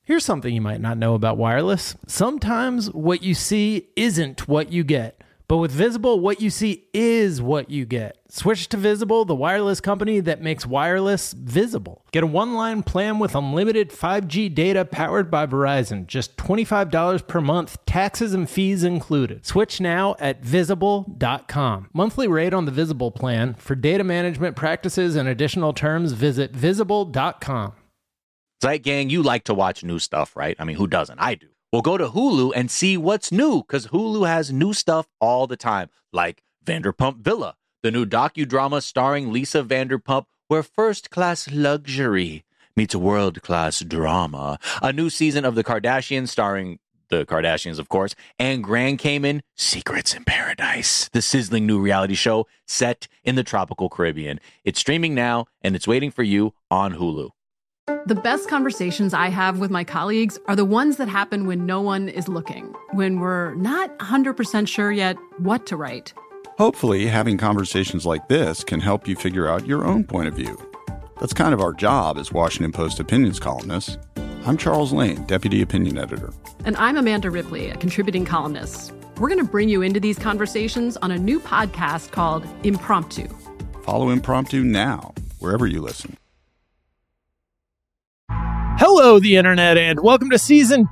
Here's something you might not know about wireless. Sometimes what you see isn't what you get. But with Visible, what you see is what you get. Switch to Visible, the wireless company that makes wireless visible. Get a one-line plan with unlimited 5G data powered by Verizon. Just $25 per month, taxes and fees included. Switch now at Visible.com. Monthly rate on the Visible plan. For data management practices and additional terms, visit Visible.com. Zeit Gang, you like to watch new stuff, right? I mean, who doesn't? I do. Well, go to Hulu and see what's new, because Hulu has new stuff all the time, like Vanderpump Villa, the new docudrama starring Lisa Vanderpump, where first-class luxury meets world-class drama. A new season of The Kardashians starring the Kardashians, of course, and Grand Cayman, Secrets in Paradise, the sizzling new reality show set in the tropical Caribbean. It's streaming now, and it's waiting for you on Hulu. The best conversations I have with my colleagues are the ones that happen when no one is looking, when we're not 100% sure yet what to write. Hopefully, having conversations like this can help you figure out your own point of view. That's kind of our job as Washington Post opinions columnists. I'm Charles Lane, Deputy Opinion Editor. And I'm Amanda Ripley, a contributing columnist. We're going to bring you into these conversations on a new podcast called Impromptu. Follow Impromptu now, wherever you listen. Hello, the internet, and welcome to season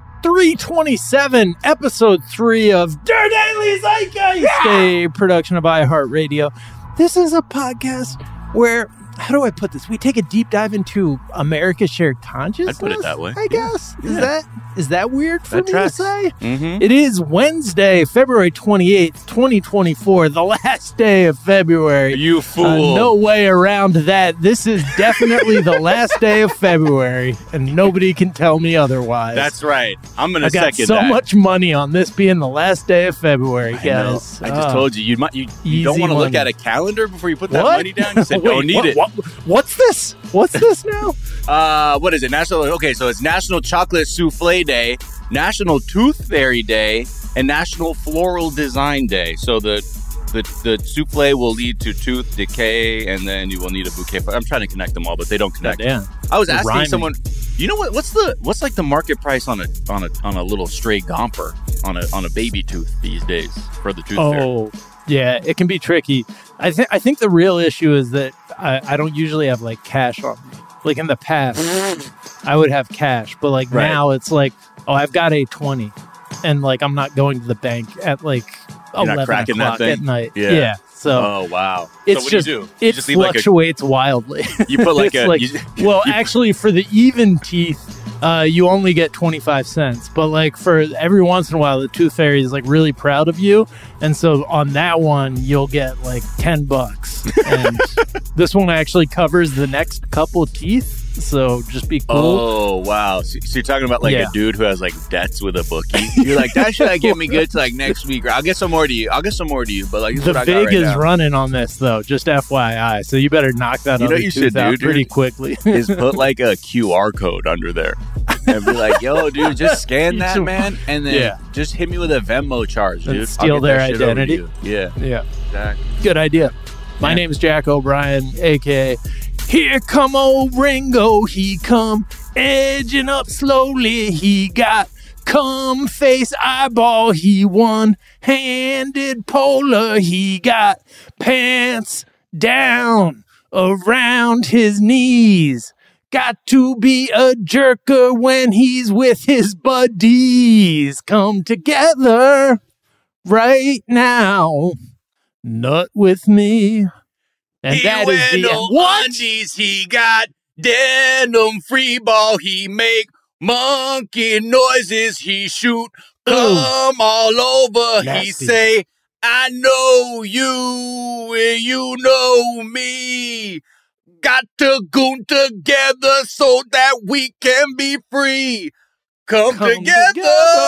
327, episode 3 of Der Daily Zeitgeist, a production of iHeartRadio. This is a podcast where, how do I put this? We take a deep dive into America's shared consciousness. I'd put it that way. I guess. Yeah. Is that weird for that me tracks. to say? Mm-hmm. It is Wednesday, February 28th, 2024, the last day of February. You fool. No way around that. This is definitely the last day of February, and nobody can tell me otherwise. That's right. I'm going to I got second so that. much money on this being the last day of February, guys. I just told you, you don't want to look money. at a calendar before you put that What? money down. You said, Wait, don't need it. What's this? What's this now? What is it? So it's National Chocolate Souffle Day, National Tooth Fairy Day, and National Floral Design Day. So the souffle will lead to tooth decay, and then you will need a bouquet. I'm trying to connect them all, but they don't connect. Damn. I was It's asking rhyming. someone, you know what's like the market price on a little stray gomper on a baby tooth these days for the tooth fairy? Oh, yeah, it can be tricky. I think the real issue is that I don't usually have like cash on me. Like in the past, I would have cash, but like Right. now it's like, oh, I've got a 20, and like I'm not going to the bank at like You're not 11 cracking that o'clock thing? at night. Yeah. So Oh wow! it's so what just do you do? it You just leave like fluctuates wildly. you put like It's a well, actually, for the even teeth, you only get 25 cents. But like for every once in a while, the tooth fairy is like really proud of you, and so on that one, you'll get like $10. And this one actually covers the next couple teeth. So just be cool. Oh wow! So you're talking about like Yeah. a dude who has like debts with a bookie. You're like, that should get me good to like next week. Or I'll get some more to you. But like this is The what I got VIG right is now. running on this though, just FYI. So you better knock that You know other what you tooth should out do, dude? pretty quickly. Is put like a QR code under there and be like, yo, dude, just scan that, man, and then Yeah. just hit me with a Venmo charge, And dude. steal I'll get their that shit over to identity. you. Yeah, Yeah. exactly. Good idea. My Yeah. name's Jack O'Brien, a.k.a. Here come old Ringo, he come edging up slowly. He got cum face eyeball, he one-handed polar. He got pants down around his knees. Got to be a jerker when he's with his buddies. Come together right now. Nut with me. And He that is wear the no what? undies, he got denim free ball. He make monkey noises. He shoot cum all over. He Nasty. say, I know you and you know me. Got to goon together so that we can be free. Come together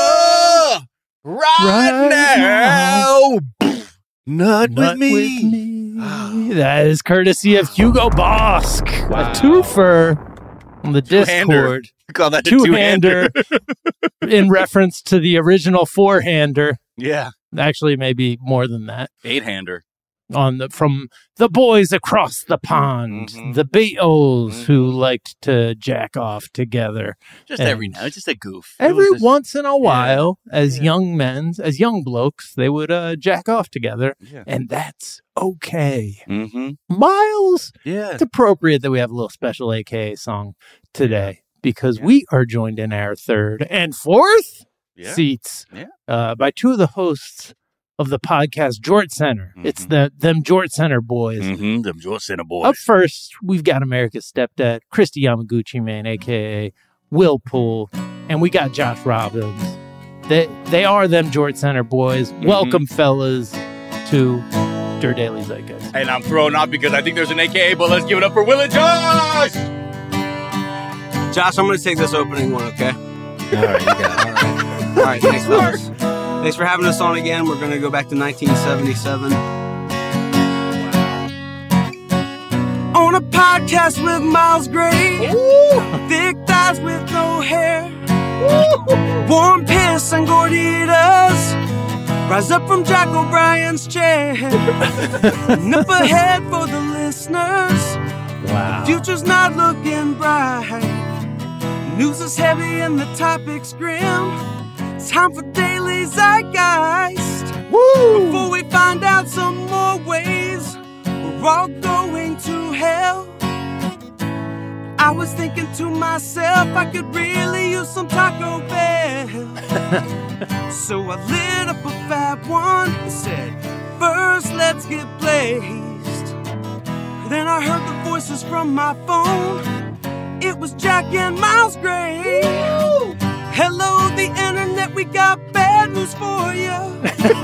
right now. Nut with me. That is courtesy of Hugo Bosk. Wow. A twofer on the Two-hander. Discord. You call that a Two-hander in reference to the original four-hander. Yeah. Actually, maybe more than that. 8-hander. from the boys across the pond, the Beatles who liked to jack off together. Just every now, just a goof. Every once in a while, as young blokes, they would jack off together, and that's okay. Miles, it's appropriate that we have a little special AKA song today because we are joined in our third and fourth seats by two of the hosts of the podcast Jort Center. It's them Jort Center boys. Them Jort Center boys. Up first, we've got America's Stepdad, Christy Yamaguchi, man, a.k.a. Will Poole, and we got Josh Robbins. They are them Jort Center boys. Welcome, fellas, to Der Daily Zeitgeist. And I'm thrown off because I think there's an AKA, but let's give it up for Will and Josh! Josh, I'm going to take this opening one, okay? All right, you got it. All right, thanks, fellas. Thanks for having us on again. We're going to go back to 1977. On a podcast with Miles Gray. Thick thighs with no hair. Warm piss and gorditas. Rise up from Jack O'Brien's chair. Nip ahead for the listeners. Wow. Future's not looking bright. News is heavy and the topics grim. Time for Daily Zeitgeist. Woo! Before we find out some more ways we're all going to hell, I was thinking to myself I could really use some Taco Bell. So I lit up a fat one and said, first let's get blazed. Then I heard the voices from my phone. It was Jack and Miles Gray. Woo! Hello, the internet, we got bad news for you.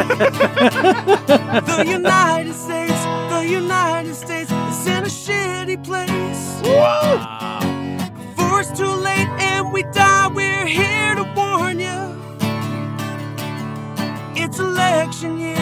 The United States is in a shitty place. Wow. Before it's too late and we die, we're here to warn you. It's election year.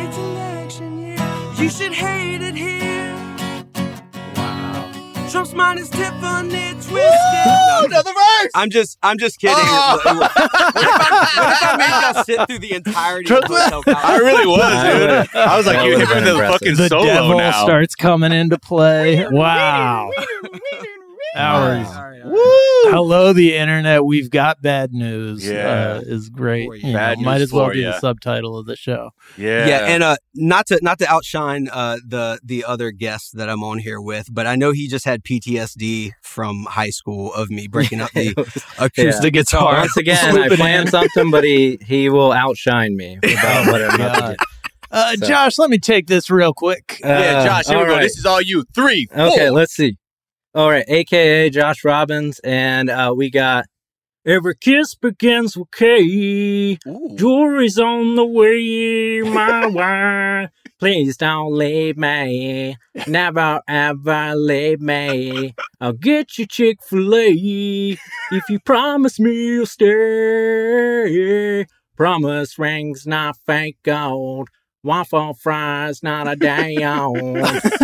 You should hate it here. Wow. Trump's mind is Tiffany twisted. Another verse! I'm just kidding. What if I made y'all sit through the entirety of Hotel California? I really was, dude. I was like, you hit me the fucking The solo devil now. starts coming into play. Wow. Hours. Woo! Hello, the internet. We've got bad news. Yeah. Is great. Bad might news as well for be ya. the subtitle of the show. Yeah. And not to outshine the other guests that I'm on here with, but I know he just had PTSD from high school of me breaking up the acoustic guitar. Once again, I planned something, but he will outshine me about what I'm about to do. Josh, let me take this real quick. Josh, here we go. right. This is all you. 3, 4. Okay, let's see. All right, a.k.a. Josh Robbins, and we got Every Kiss Begins with K. Jewelry's on the way, my wife. Please don't leave me. Never ever leave me. I'll get you Chick-fil-A if you promise me you'll stay. Promise rings, not fake gold. Waffle fries, not a day old.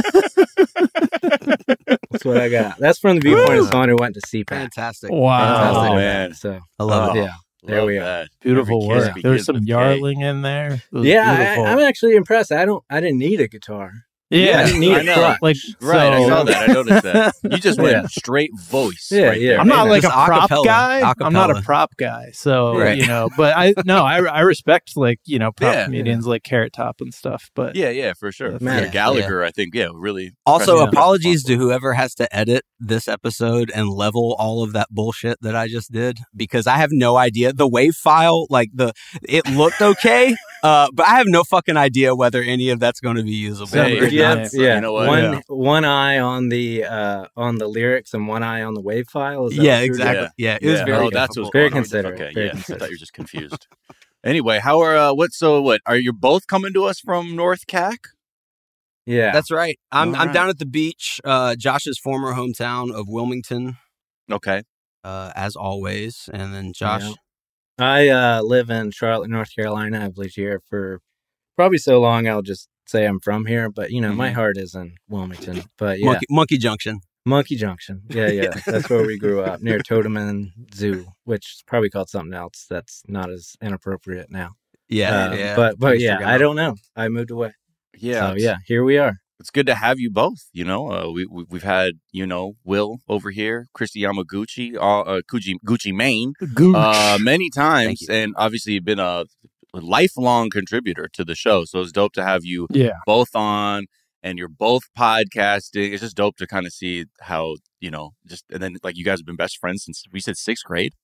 That's what I got. That's from the viewpoint of someone who went to CPAC. Fantastic. Wow. Fantastic. Man. So I love it. yeah, there we are. That. Beautiful Every kiss work. There's begins some with K. yarling in there. It was Yeah, beautiful. I'm actually impressed. I didn't need a guitar. Yeah, I didn't need a crutch. like Right, I so- saw that. I noticed that. You just went Yeah. straight voice. Yeah, right yeah. there. I'm not like a Just prop acapella. guy. I'm not a Acapella. prop guy. So, Right. but I respect like, prop Yeah. comedians like Carrot Top and stuff. But Yeah, for sure. Man. Yeah, Gallagher, I think, really. Also, impressed me. apologies to whoever has to edit this episode and level all of that bullshit that I just did, because I have no idea. The WAV file, it looked okay, but I have no fucking idea whether any of that's going to be usable. Hey, or Yeah, not. You know what? One eye on the lyrics and one eye on the WAV file. Is that Yeah, what you're exactly. doing? Yeah, it was Yeah. very Oh, that's difficult. Very going on. considerate. Okay, Very yeah. I considerate. thought you were just confused. Anyway, how are what? Are you both coming to us from North Cac? Yeah. That's right. I'm All right. down at the beach, Josh's former hometown of Wilmington, Okay. as always. And then Josh, I live in Charlotte, North Carolina. I've lived here for probably so long I'll just say I'm from here, but my heart is in Wilmington. But yeah, Monkey Junction. Monkey Junction. Yeah. That's where we grew up, near Toteman Zoo, which is probably called something else that's not as inappropriate now. Yeah, But I yeah, forgot. I don't know. I moved away. So, yeah, here we are. It's good to have you both. You know, we've had, you know, Will over here, Christy Yamaguchi, Gucci Mane, many times, and obviously you've been a lifelong contributor to the show. So it's dope to have you both on, and you're both podcasting. It's just dope to kind of see how, you know, and then like you guys have been best friends since we said 6th grade.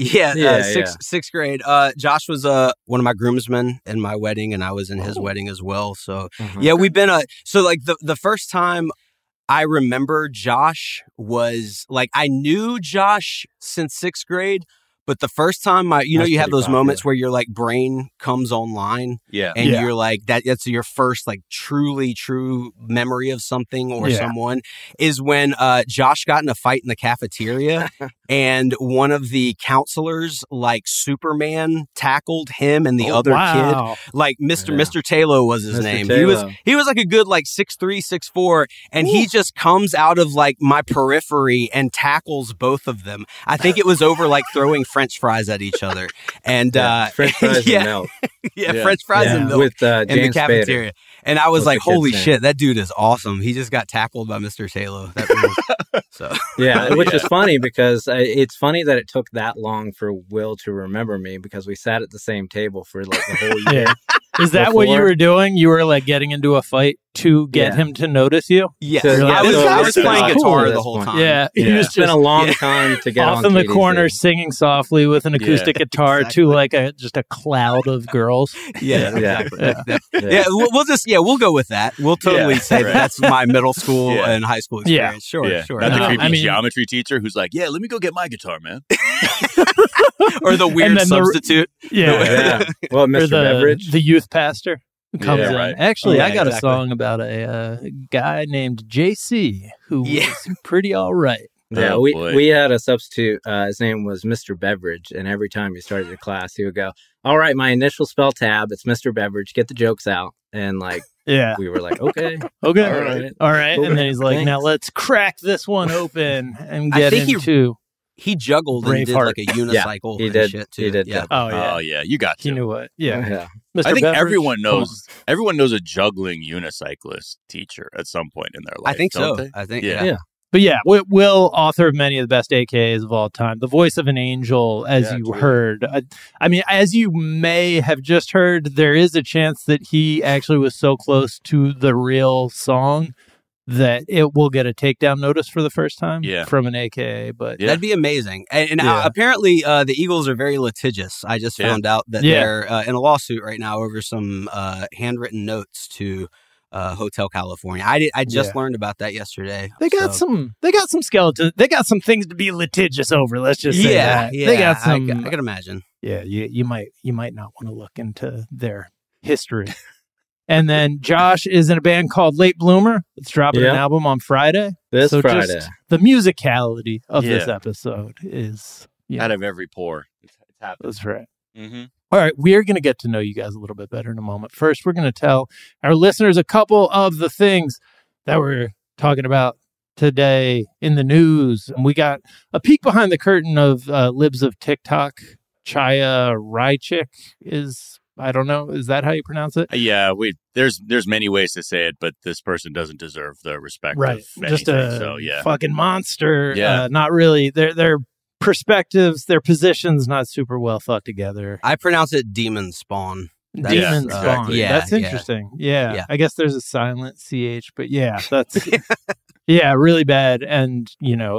Sixth grade. Josh was one of my groomsmen in my wedding, and I was in his wedding as well. So we've been so like the first time I remember Josh was like, I knew Josh since 6th grade, but the first time you have those moments where your like brain comes online, and you're like that's your first like truly true memory of something or someone, is when Josh got in a fight in the cafeteria and one of the counselors like Superman tackled him and the other kid, like Mr. Taylor was his name. Taylor. He was like a good like 6'3", 6'4", and he just comes out of like my periphery and tackles both of them. I think it was over like throwing French fries at each other, and French fries and milk. French fries and milk with in the James cafeteria. Spader. And I was like, holy shit, that dude is awesome. He just got tackled by Mr. Taylor. That rules. So which is funny because it's funny that it took that long for Will to remember me, because we sat at the same table for like the whole year. Is that what you were doing? You were like getting into a fight to get him to notice you? Yes. Like, I was playing guitar the whole time. Yeah. It's been a long time to get off in the corner singing softly with an acoustic guitar to like just a cloud of girls. Exactly. We'll go with that. We'll totally say that's my middle school and high school experience. Sure. Not the creepy geometry teacher who's like, let me go get my guitar, man. Or the weird substitute. Well, Mr. Beveridge. The youth pastor who comes in. Right. Actually, I got a song about a guy named JC who was pretty all right. Yeah, we had a substitute. His name was Mr. Beveridge, and every time he started the class, he would go, "All right, my initial spell tab. It's Mr. Beveridge. Get the jokes out." And like, we were like, "Okay, all right." Cool. And then he's like, "Now let's crack this one open and get into." He juggled and did like a unicycle. He did. Shit too. He did. Yeah. Oh yeah, you got to. He knew what? Yeah. I think Beveridge? everyone knows a juggling unicyclist teacher at some point in their life. I think so. They? I think But Will, author of many of the best AKAs of all time, the voice of an angel, as you heard. I mean, as you may have just heard, there is a chance that he actually was so close to the real song that it will get a takedown notice for the first time from an AKA. But that'd be amazing. And apparently the Eagles are very litigious. I just found out that they're in a lawsuit right now over some handwritten notes to Hotel California. I just learned about that yesterday. They got some skeletons. They got some things to be litigious over. Let's just say that. Yeah, they got some. I can imagine. Yeah, you might not want to look into their history. And then Josh is in a band called Late Bloomer. It's dropping an album on Friday. This Friday. Just the musicality of this episode is out of every pore. It's happening. That's right. Mm-hmm. All right, we're going to get to know you guys a little bit better in a moment. First, we're going to tell our listeners a couple of the things that we're talking about today in the news. And we got a peek behind the curtain of Libs of TikTok. Chaya Raichik is, I don't know, is that how you pronounce it? Yeah, there's many ways to say it, but this person doesn't deserve the respect of anything. Just a fucking monster. Yeah. Not really. They're perspectives, their positions not super well thought together. I pronounce it demon spawn. Demon spawn. Exactly. That's interesting. Yeah. I guess there's a silent CH, but that's really bad. And,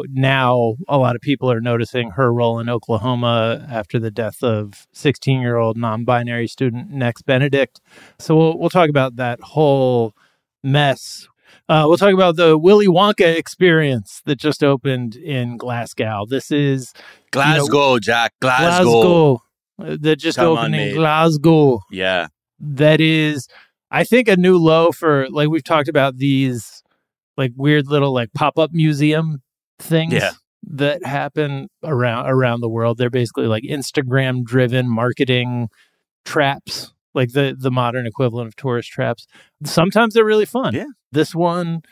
now a lot of people are noticing her role in Oklahoma after the death of 16-year-old non-binary student Nex Benedict. So we'll talk about that whole mess. We'll talk about the Willy Wonka experience that just opened in Glasgow. This is Glasgow, Jack. Glasgow. That just opened in Glasgow. Yeah. That is, I think, a new low for, like, we've talked about these, like, weird little, like, pop-up museum things that happen around the world. They're basically, like, Instagram-driven marketing traps, like the modern equivalent of tourist traps. Sometimes they're really fun. Yeah. This one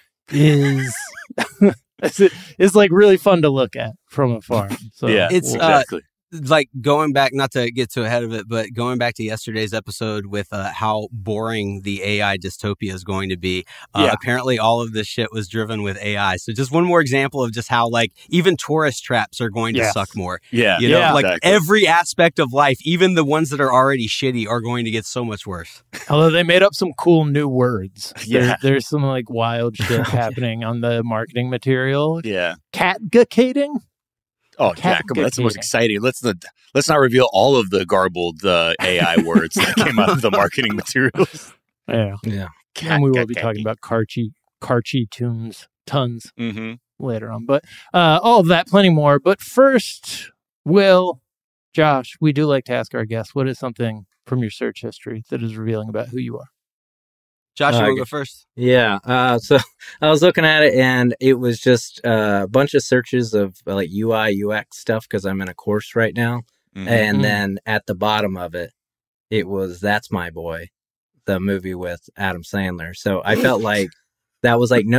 is is like really fun to look at from afar. So it's exactly. like going back, not to get too ahead of it, but going back to yesterday's episode with how boring the AI dystopia is going to be. Apparently all of this shit was driven with AI. So just one more example of just how like even tourist traps are going to suck more. Yeah. You know, like every aspect of life, even the ones that are already shitty are going to get so much worse. Although they made up some cool new words. There's some like wild shit happening on the marketing material. Yeah. Catgacating? Oh, Jack, that's the most exciting. Let's not reveal all of the garbled AI words that came out of the marketing materials. Yeah. And we will be talking about Karchi tons later on. But all of that, plenty more. But first, Will, Josh, we do like to ask our guests, what is something from your search history that is revealing about who you are? Josh, you want to go first? Yeah. So I was looking at it, and it was just a bunch of searches of like UI, UX stuff because I'm in a course right now. And then at the bottom of it, it was That's My Boy, the movie with Adam Sandler. So I felt like that was like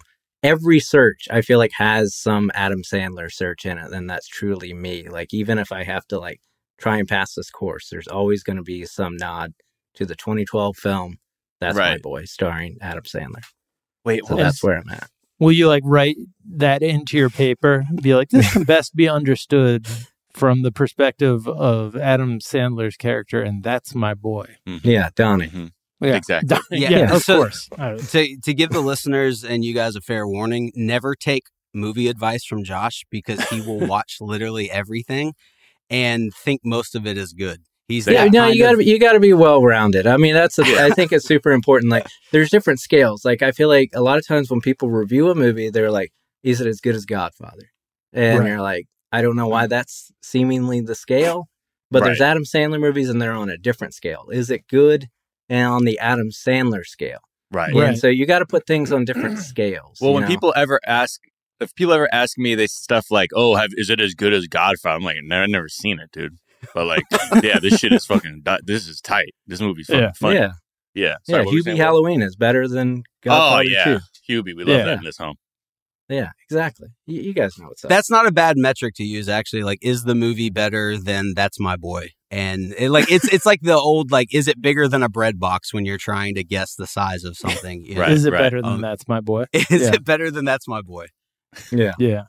every search I feel like has some Adam Sandler search in it. And that's truly me. Like, even if I have to like try and pass this course, there's always going to be some nod to the 2012 film That's My Boy, starring Adam Sandler. Wait, so that's where I'm at. Will you like write that into your paper and be like, this can best be understood from the perspective of Adam Sandler's character, and that's my boy. Yeah, Donnie. Yeah, exactly. Of course. To give the listeners and you guys a fair warning, never take movie advice from Josh because he will watch literally everything and think most of it is good. You gotta be well rounded. I mean, I think it's super important. Like, there's different scales. Like, I feel like a lot of times when people review a movie, they're like, "Is it as good as Godfather?" And you're like, I don't know why that's seemingly the scale, but there's Adam Sandler movies and they're on a different scale. Is it good? And on the Adam Sandler scale, And so you got to put things on different scales. Well, when people ever ask. If people ever ask me this stuff like, "Oh, is it as good as Godfather?" I'm like, "I've never seen it, dude." But like, this shit is fucking. This is tight. This movie's fucking funny. Yeah. Sorry, Hubie Halloween is better than Godfather 2. Hubie, we love that in this home. Yeah, exactly. You guys know what's up. That's not a bad metric to use, actually. Like, is the movie better than That's My Boy? And it's like the old, like, is it bigger than a bread box when you're trying to guess the size of something? You know? Is it better than That's My Boy? Is it better than That's My Boy? Yeah.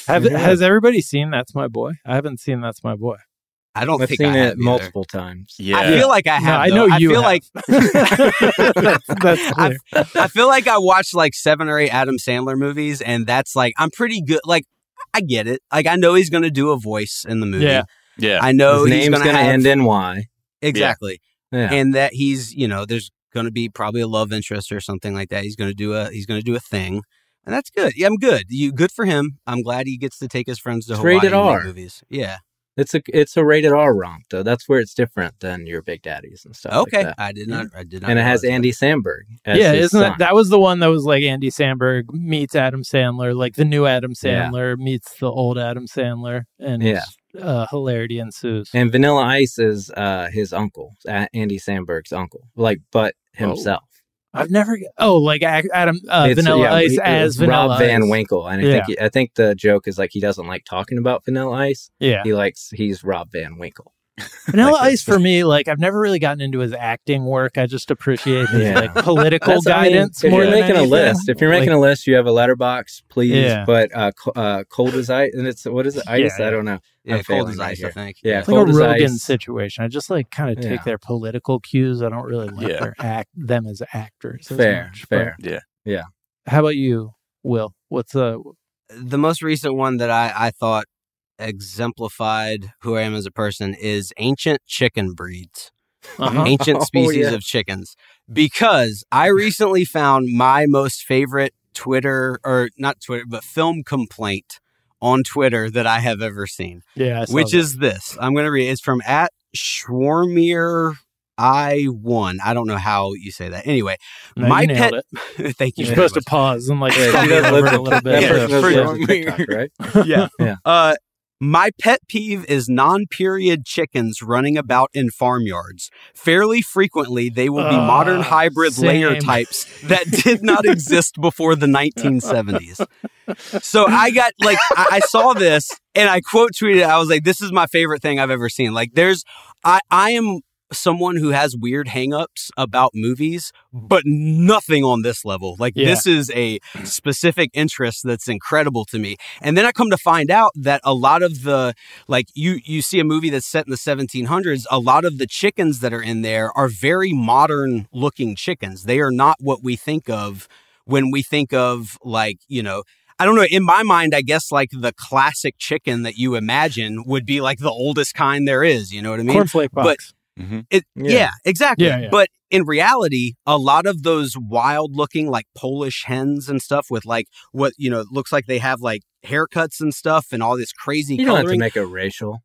Has everybody seen That's My Boy? I haven't seen That's My Boy. I don't I've think seen I have it multiple times. Yeah. I feel like I have. I know you feel have. like that's clear. I feel like I watched like 7 or 8 Adam Sandler movies, and that's like, I'm pretty good. Like, I get it. Like, I know he's going to do a voice in the movie. Yeah. I know his name's going to end in Y. Exactly. Yeah. And that he's, there's going to be probably a love interest or something like that. He's going to do a thing. And that's good. Yeah, I'm good. Good for him. I'm glad he gets to take his friends to Hawaii rated and R. make movies. Yeah. It's a rated R romp, though. That's where it's different than your Big Daddies and stuff. Okay, like that. I did not. And it has Andy Samberg. That was the one that was like Andy Samberg meets Adam Sandler, like the new Adam Sandler meets the old Adam Sandler, and hilarity ensues. And Vanilla Ice is his uncle, Andy Samberg's uncle, but himself. I've never. Like Adam Vanilla Ice as Vanilla Rob Ice. Van Winkle, and I think the joke is like he doesn't like talking about Vanilla Ice. Yeah, he's Rob Van Winkle. Vanilla Ice for me, like I've never really gotten into his acting work. I just appreciate his like political guidance. If more you're than making anything. if you're making a list, you have a letterbox, please. Yeah. But cold as ice, and it's what is it? Ice? I don't know. Yeah, cold as ice. I think. Yeah, it's like a Rogan situation. I just like kind of take their political cues. I don't really like them as actors. Fair. Yeah. How about you, Will? What's the most recent one that I thought exemplified who I am as a person is ancient chicken breeds, ancient species of chickens, because I recently found my most favorite film complaint on Twitter that I have ever seen. Yeah, which is this. I'm going to read. It's from @Schwarmir I1. I don't know how you say that. Anyway, my pet. Thank you. You're supposed to pause and like a little bit. That person knows TikTok, right? Yeah. My pet peeve is non-period chickens running about in farmyards. Fairly frequently, they will be modern hybrid layer types that did not exist before the 1970s. So I got, like, I saw this and I quote tweeted, I was like, this is my favorite thing I've ever seen. Like, I am someone who has weird hangups about movies, but nothing on this level. Like, this is a specific interest that's incredible to me. And then I come to find out that a lot of the, like, you see a movie that's set in the 1700s, a lot of the chickens that are in there are very modern looking chickens. They are not what we think of when we think of, like, you know, I don't know. In my mind, I guess like the classic chicken that you imagine would be like the oldest kind there is. You know what I mean? Cornflake box. Yeah, exactly. Yeah. But in reality, a lot of those wild looking like Polish hens and stuff with like what, you know, looks like they have like haircuts and stuff and all this crazy coloring. You don't have to make it racial.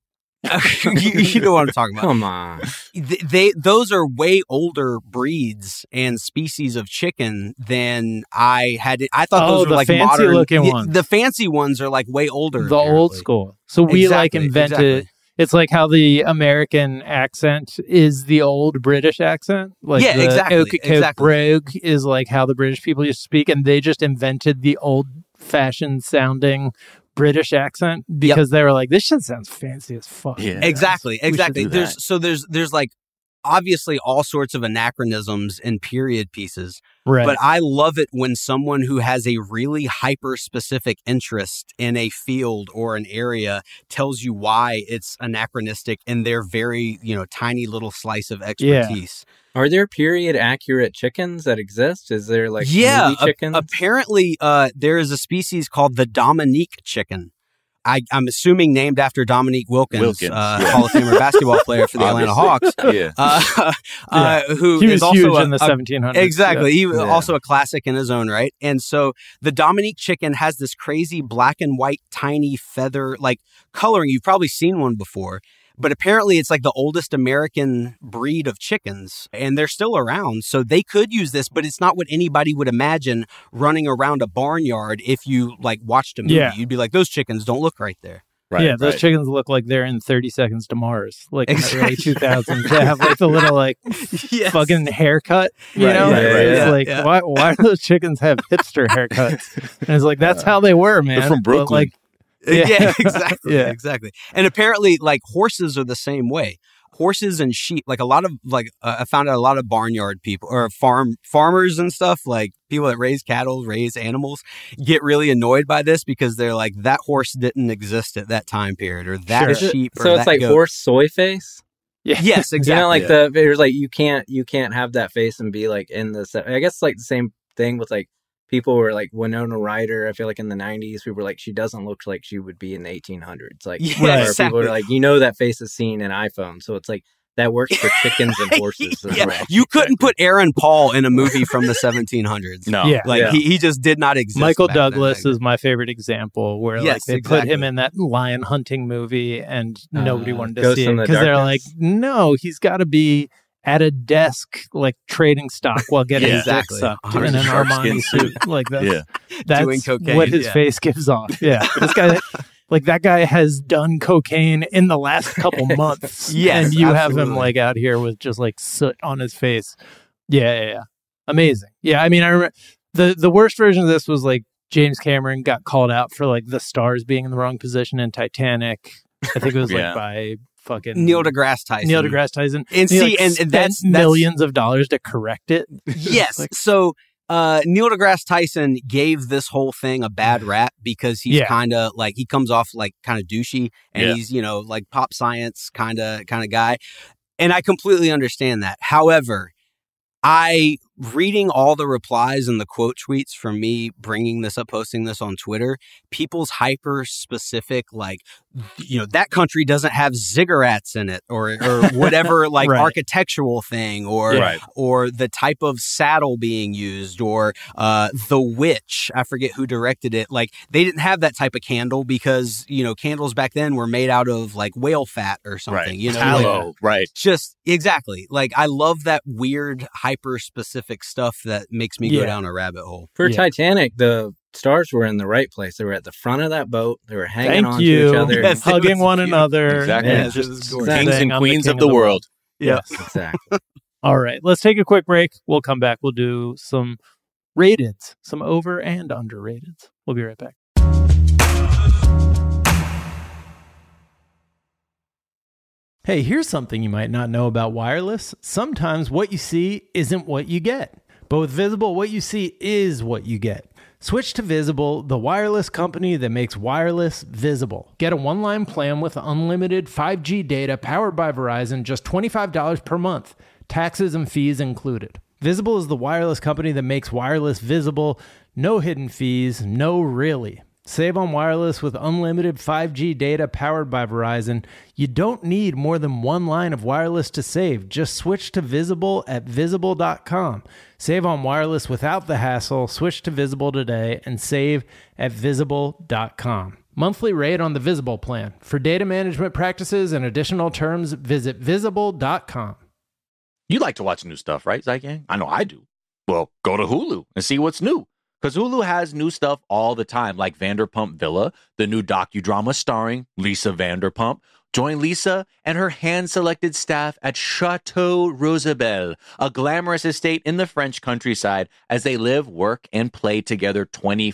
you know what I'm talking about. Come on. Those are way older breeds and species of chicken than I had. I thought those were like fancy modern looking ones. The fancy ones are like way older. The old school. So we like invented. Exactly. It's like how the American accent is the old British accent. Like exactly. Brogue is like how the British people used to speak, and they just invented the old-fashioned sounding British accent because they were like, this shit sounds fancy as fuck. Yeah. Exactly. There's like obviously all sorts of anachronisms in period pieces. Right. But I love it when someone who has a really hyper-specific interest in a field or an area tells you why it's anachronistic in their very, you know, tiny little slice of expertise. Yeah. Are there period accurate chickens that exist? Is there like movie chickens? Apparently there is a species called the Dominique chicken. I'm assuming named after Dominique Wilkins. Hall of Famer basketball player for the Atlanta Hawks. Who he was is also huge in the 1700s. Exactly. He was also a classic in his own right. And so the Dominique chicken has this crazy black and white tiny feather like coloring. You've probably seen one before. But apparently it's like the oldest American breed of chickens, and they're still around. So they could use this, but it's not what anybody would imagine running around a barnyard if you like watched a movie. Yeah. You'd be like, those chickens don't look right there. Right, those chickens look like they're in 30 Seconds to Mars, like in the early 2000s. They have like the little like fucking haircut, you know? It's like, why do those chickens have hipster haircuts? And it's like, that's how they were, man. They're from Brooklyn. But, like, Exactly. And apparently, like, horses are the same way. Horses and sheep, like a lot of, like, I found out a lot of barnyard people or farmers and stuff, like people that raise cattle, raise animals, get really annoyed by this because they're like, that horse didn't exist at that time period, or that sheep. Or so it's like goat. Horse soy face. Yeah. Yes, exactly. You know, like there's like you can't have that face and be like in the. I guess like the same thing with like. People were like Winona Ryder. I feel like in the 90s, people were like, she doesn't look like she would be in the 1800s. Like, exactly. People were like, you know, that face is seen in iPhone. So it's like, that works for chickens and horses as well. You couldn't put Aaron Paul in a movie from the 1700s. No. He just did not exist. Michael Douglas is my favorite example where like they put him in that lion hunting movie and nobody wanted to see it because they're like, no, he's got to be at a desk, like trading stock while getting his dick sucked in an Armani suit. Like that's doing cocaine, what his face gives off. Yeah. This guy, like that guy has done cocaine in the last couple months. And you have him like out here with just like soot on his face. Yeah. Amazing. Yeah. I mean, I remember the worst version of this was like James Cameron got called out for like the stars being in the wrong position in Titanic. I think it was like by fucking Neil deGrasse Tyson. And that's millions of dollars to correct it. Yes. So Neil deGrasse Tyson gave this whole thing a bad rap because he's kind of like, he comes off like kind of douchey and he's, you know, like pop science kind of guy. And I completely understand that. However, reading all the replies and the quote tweets from me bringing this up, posting this on Twitter, people's hyper specific, like, you know, that country doesn't have ziggurats in it or whatever, like architectural thing or the type of saddle being used or The Witch. I forget who directed it. Like they didn't have that type of candle because, you know, candles back then were made out of like whale fat or something, you know, tallow, just exactly. Like I love that weird hyper specific stuff that makes me go down a rabbit hole. For Titanic, the stars were in the right place. They were at the front of that boat. They were hanging on to you. each other. Yes, hugging one another. Exactly. And Yes, just it was gorgeous. saying, Kings and "I'm queens king of the world. Yes. Exactly. All right. Let's take a quick break. We'll come back. We'll do some rateds, some over and underrated. We'll be right back. Hey, here's something you might not know about wireless. Sometimes what you see isn't what you get. But with Visible, what you see is what you get. Switch to Visible, the wireless company that makes wireless visible. Get a one-line plan with unlimited 5G data powered by Verizon, just $25 per month. Taxes and fees included. Visible is the wireless company that makes wireless visible. No hidden fees, no really. Save on wireless with unlimited 5G data powered by Verizon. You don't need more than one line of wireless to save. Just switch to Visible at Visible.com. Save on wireless without the hassle. Switch to Visible today and save at Visible.com. Monthly rate on the Visible plan. For data management practices and additional terms, visit Visible.com. You like to watch new stuff, right, Zygang? I know I do. Well, go to Hulu and see what's new. Because Hulu has new stuff all the time, like Vanderpump Villa, the new docudrama starring Lisa Vanderpump. Join Lisa and her hand-selected staff at Chateau Rosabelle, a glamorous estate in the French countryside, as they live, work, and play together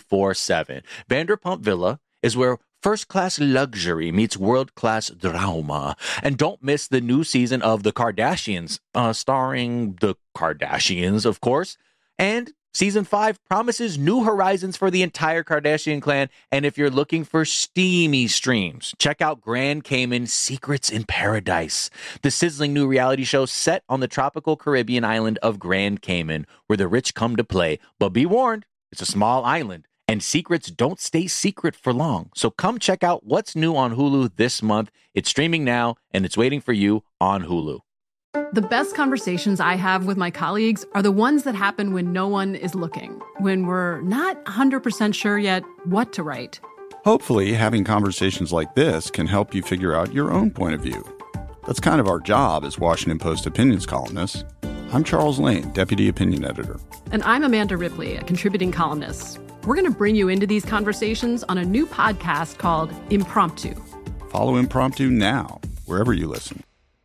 24/7. Vanderpump Villa is where first-class luxury meets world-class drama. And don't miss the new season of The Kardashians, starring the Kardashians, of course. And Season 5 promises new horizons for the entire Kardashian clan. And if you're looking for steamy streams, check out Grand Cayman Secrets in Paradise, the sizzling new reality show set on the tropical Caribbean island of Grand Cayman, where the rich come to play. But be warned, it's a small island, and secrets don't stay secret for long. So come check out what's new on Hulu this month. It's streaming now, and it's waiting for you on Hulu. The best conversations I have with my colleagues are the ones that happen when no one is looking, when we're not 100% sure yet what to write. Hopefully, having conversations like this can help you figure out your own point of view. That's kind of our job as Washington Post opinions columnists. I'm Charles Lane, Deputy Opinion Editor. And I'm Amanda Ripley, a contributing columnist. We're going to bring you into these conversations on a new podcast called Impromptu. Follow Impromptu now, wherever you listen.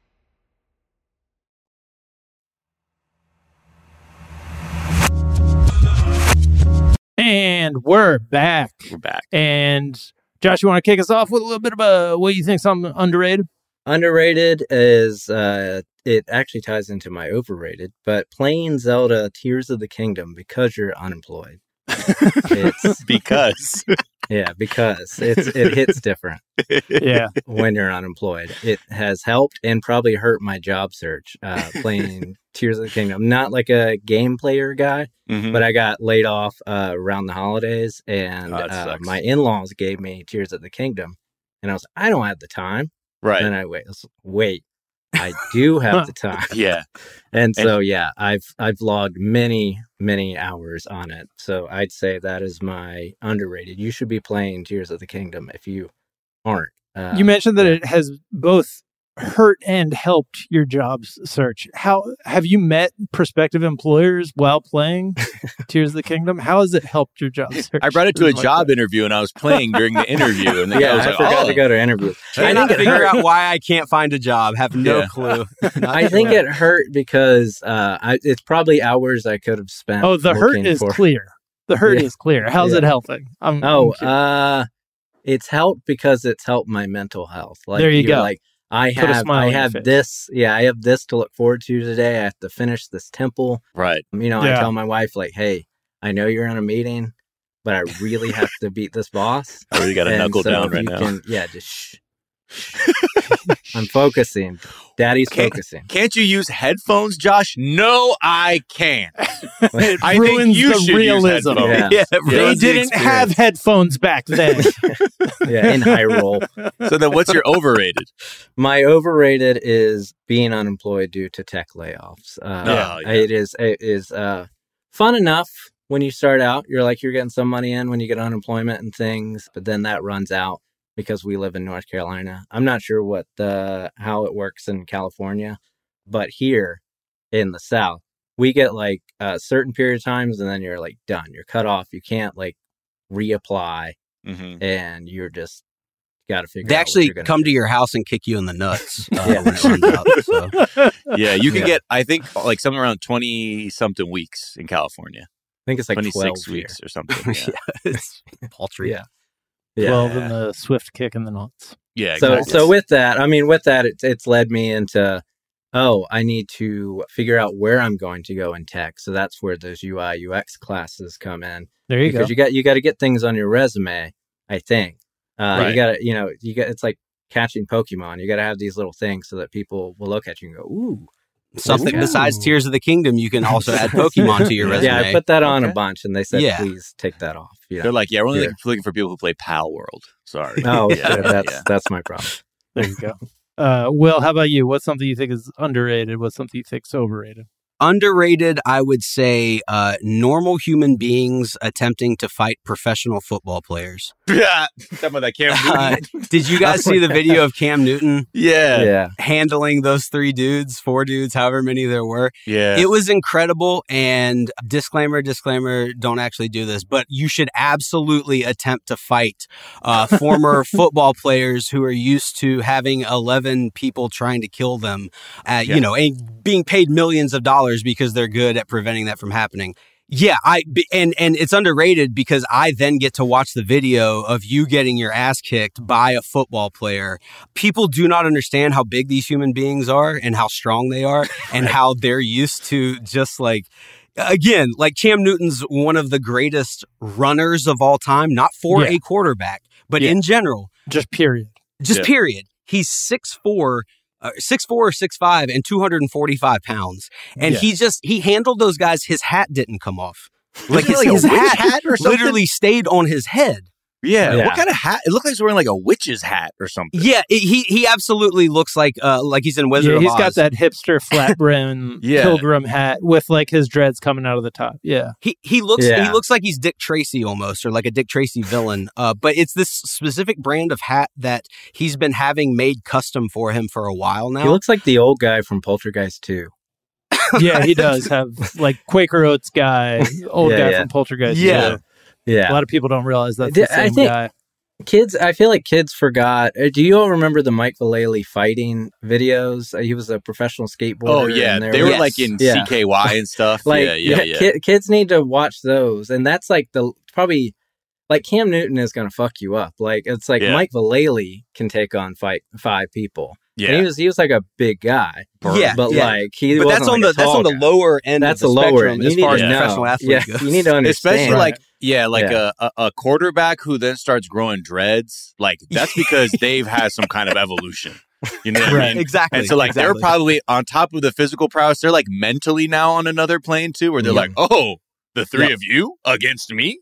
And we're back. We're back. And Josh, you want to kick us off with a little bit of what you think something underrated? Underrated is, it actually ties into my overrated, but playing Zelda Tears of the Kingdom because you're unemployed. It's Because. Yeah, because it hits different. Yeah. When you're unemployed. It has helped and probably hurt my job search, playing Tears of the Kingdom. Not like a game player guy, but I got laid off around the holidays, and my in-laws gave me Tears of the Kingdom, and I was like, I don't have the time. Right. And then I wait, I do have the time. Yeah. And so, yeah, I've logged many hours on it. So I'd say that is my underrated. You should be playing Tears of the Kingdom if you aren't. You mentioned that it has both hurt and helped your job search. How have you met prospective employers while playing Tears of the Kingdom? How has it helped your job search? I brought it to a job interview, and I was playing during the interview, and the guy was I like, forgot to go to interviews. I need to figure out why I can't find a job. Have no clue. I think it hurt because it's probably hours I could have spent. Oh, the hurt is clear. The hurt is clear. How's it helping? It's helped because it's helped my mental health. Like, there you go. Like, I have this. Yeah, I have this to look forward to today. I have to finish this temple. Right. I tell my wife, like, hey, I know you're in a meeting, but I really have to beat this boss. I really got to knuckle down right now. Just shh. I'm focusing. Daddy's focusing. Can't you use headphones, Josh? No, I can't. It I ruins think you the should realism. use headphones. Yeah. They didn't have headphones back then. In Hyrule. So then what's your overrated? My overrated is being unemployed due to tech layoffs. It is fun enough when you start out. You're getting some money in when you get unemployment and things, but then that runs out because we live in North Carolina. I'm not sure how it works in California, but here in the South, we get a certain period of times and then you're done. You're cut off. You can't reapply, Mhm. and you're just got to figure They out actually what you're come gonna to your house and kick you in the nuts Yeah. when it runs out. So. Yeah, you can Yeah. get, I think, like something around 20-something weeks in California. I think it's like 26 12 weeks or something. Yeah, It's paltry. Yeah. Yeah. 12 and the swift kick in the nuts. yeah So, exactly. so with that, it's led me into, I need to figure out where I'm going to go in tech. So that's where those UI UX classes come in. There you go. Because you got to get things on your resume, I think. Right. It's like catching Pokemon. You got to have these little things so that people will look at you and go, ooh. Something Ooh. besides Tears of the Kingdom, you can also add Pokemon to your resume. Yeah, I put that on a Okay. bunch, and they said, Yeah. please take that off. You know? They're like, yeah, we're only Here. looking for people who play Pal World. Sorry. Oh, yeah, shit, that's my problem. There you go. Will, how about you? What's something you think is underrated? What's something you think is overrated? Underrated, I would say, normal human beings attempting to fight professional football players. Yeah, some of that Cam Newton. Did you guys see the video of Cam Newton Yeah, handling those 4 dudes, however many there were? yeah. It was incredible. And disclaimer, don't actually do this, but you should absolutely attempt to fight former football players who are used to having 11 people trying to kill them, and being paid millions of dollars because they're good at preventing that from happening. Yeah, and it's underrated because I then get to watch the video of you getting your ass kicked by a football player. People do not understand how big these human beings are and how strong they are and how they're used to just like, again, like Cam Newton's one of the greatest runners of all time, not for a quarterback, but in general. Just period. Period. He's 6'4", or 6'5", and 245 pounds. And he handled those guys. His hat didn't come off. Like his hat or something? literally stayed on his head. Yeah. Yeah. What kind of hat? It looked like he's wearing like a witch's hat or something. Yeah, he absolutely looks like he's in Wizard Yeah, of he's Oz. got that hipster flat brim pilgrim hat with like his dreads coming out of the top. Yeah. He looks like he's Dick Tracy almost, or like a Dick Tracy villain. But it's this specific brand of hat that he's been having made custom for him for a while now. He looks like the old guy from Poltergeist 2. Yeah, he does have like Quaker Oats guy, old guy from Poltergeist. Yeah. too. Yeah. A lot of people don't realize that's the I same think- guy. I feel like kids forgot. Do you all remember the Mike Vallely fighting videos? He was a professional skateboarder. Oh yeah, and they were like in Yeah. CKY and stuff. Like, yeah. Kids need to watch those, and that's like probably like Cam Newton is going to fuck you up. Like it's like Mike Vallely can take on 5 people. Yeah, and he was like a big guy. Yeah, but like he. But wasn't that's on the lower end. That's of the the lower spectrum end. as You far need as to professional know. athlete goes. You need to understand. Especially a quarterback who then starts growing dreads. Like that's because they've had some kind of evolution. You know what I mean? Exactly. And so like they're probably on top of the physical prowess. They're like mentally now on another plane too, where they're like, oh, the 3 of you against me.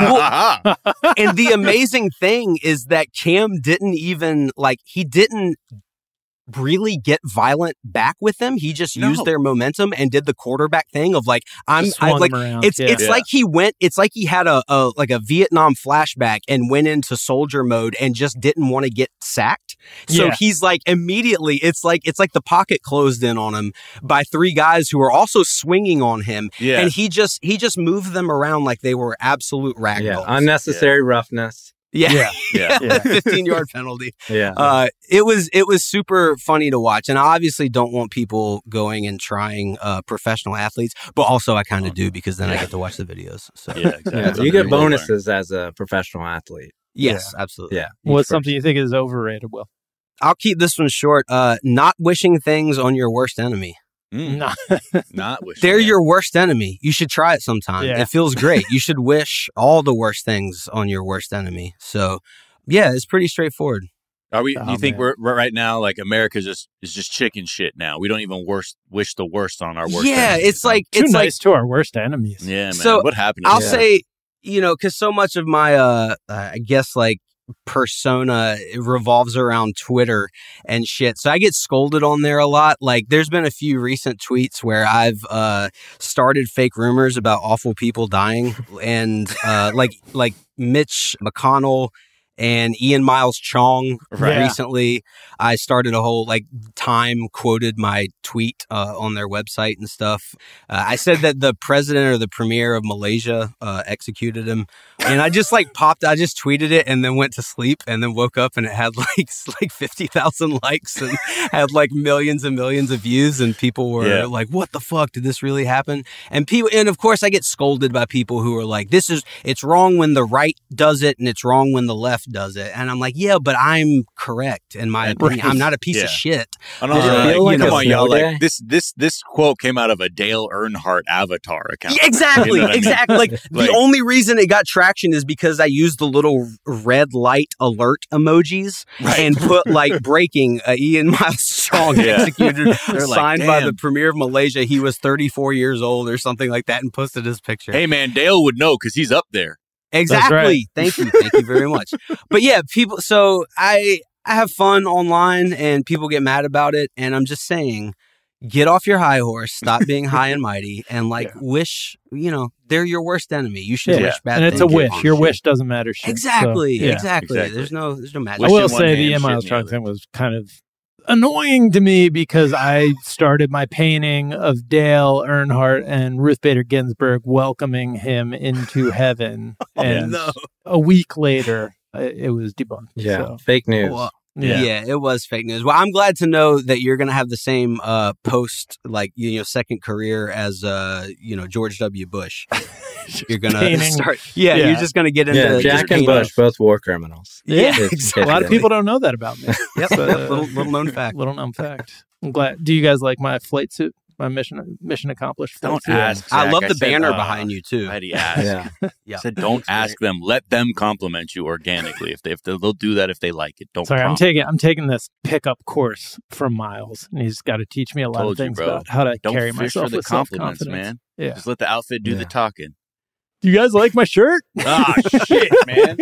And the amazing thing is that Cam didn't even he didn't really get violent back with them. He just used their momentum and did the quarterback thing of like it's like he went. It's like he had a Vietnam flashback and went into soldier mode and just didn't want to get sacked. So he's like immediately. It's like the pocket closed in on him by 3 guys who are also swinging on him. Yeah. And he just moved them around like they were absolute ragdolls. Yeah, unnecessary roughness. Yeah. 15-yard penalty. Yeah. It was super funny to watch. And I obviously don't want people going and trying professional athletes, but also I kind of do because then I get to watch the videos. So You get bonuses as a professional athlete. Yes, absolutely. Yeah. What's something you think is overrated, Will? I'll keep this one short. Not wishing things on your worst enemy. Not wishing. They're your worst enemy. You should try it sometime. Yeah. It feels great. You should wish all the worst things on your worst enemy. So, yeah, it's pretty straightforward. Are we? You think we're right now? Like America is just chicken shit now. We don't even wish the worst on our worst. Yeah, enemies. it's like too nice to our worst enemies. Yeah, man. So what happened? I'll say, because so much of my, I guess like persona revolves around Twitter and shit. So I get scolded on there a lot. Like there's been a few recent tweets where I've started fake rumors about awful people dying, and like Mitch McConnell And Ian Miles Chong recently, I started a whole Time quoted my tweet on their website and stuff. I said that the president or the premier of Malaysia executed him, and I just I just tweeted it and then went to sleep and then woke up and it had like 50,000 likes and had millions and millions of views, and people were like, "What the fuck? Did this really happen?" And of course, I get scolded by people who are like, it's wrong when the right does it and it's wrong when the left does it. And I'm like, yeah, but I'm correct in my opinion. I'm not a piece of shit. Come on, y'all. This quote came out of a Dale Earnhardt avatar account. Exactly. Exactly. The only reason it got traction is because I used the little red light alert emojis and put breaking Ian Miles Chong executed, signed by the premier of Malaysia. He was 34 years old or something like that, and posted his picture. Hey man, Dale would know because he's up there. Exactly. Right. Thank you very much. But yeah, people. So I have fun online, and people get mad about it. And I'm just saying, get off your high horse, stop being high and mighty, and wish. They're your worst enemy. You should wish bad. And it's a wish. Your wish doesn't matter. Shit. Exactly. There's no magic. I will say the Ian Miles Chong thing was kind of annoying to me because I started my painting of Dale Earnhardt and Ruth Bader Ginsburg welcoming him into heaven. And a week later, it was debunked. Yeah, so. Fake news. Well, yeah, it was fake news. Well, I'm glad to know that you're going to have the same second career as George W. Bush. You're going to start. Yeah, you're just going to get into Jack and Bush, both war criminals. Yeah, exactly. A lot of people don't know that about me. Yep, little known fact. Little known fact. I'm glad. Do you guys like my flight suit? My mission accomplished. Don't ask. I love the banner behind you too. I said, don't ask them. Let them compliment you organically. If they'll do that if they like it. Don't. Sorry, I'm taking this pickup course from Miles, and he's got to teach me a lot of things about how to carry myself with self-confidence. Man. Yeah, just let the outfit do the talking. Do you guys like my shirt? Shit, man.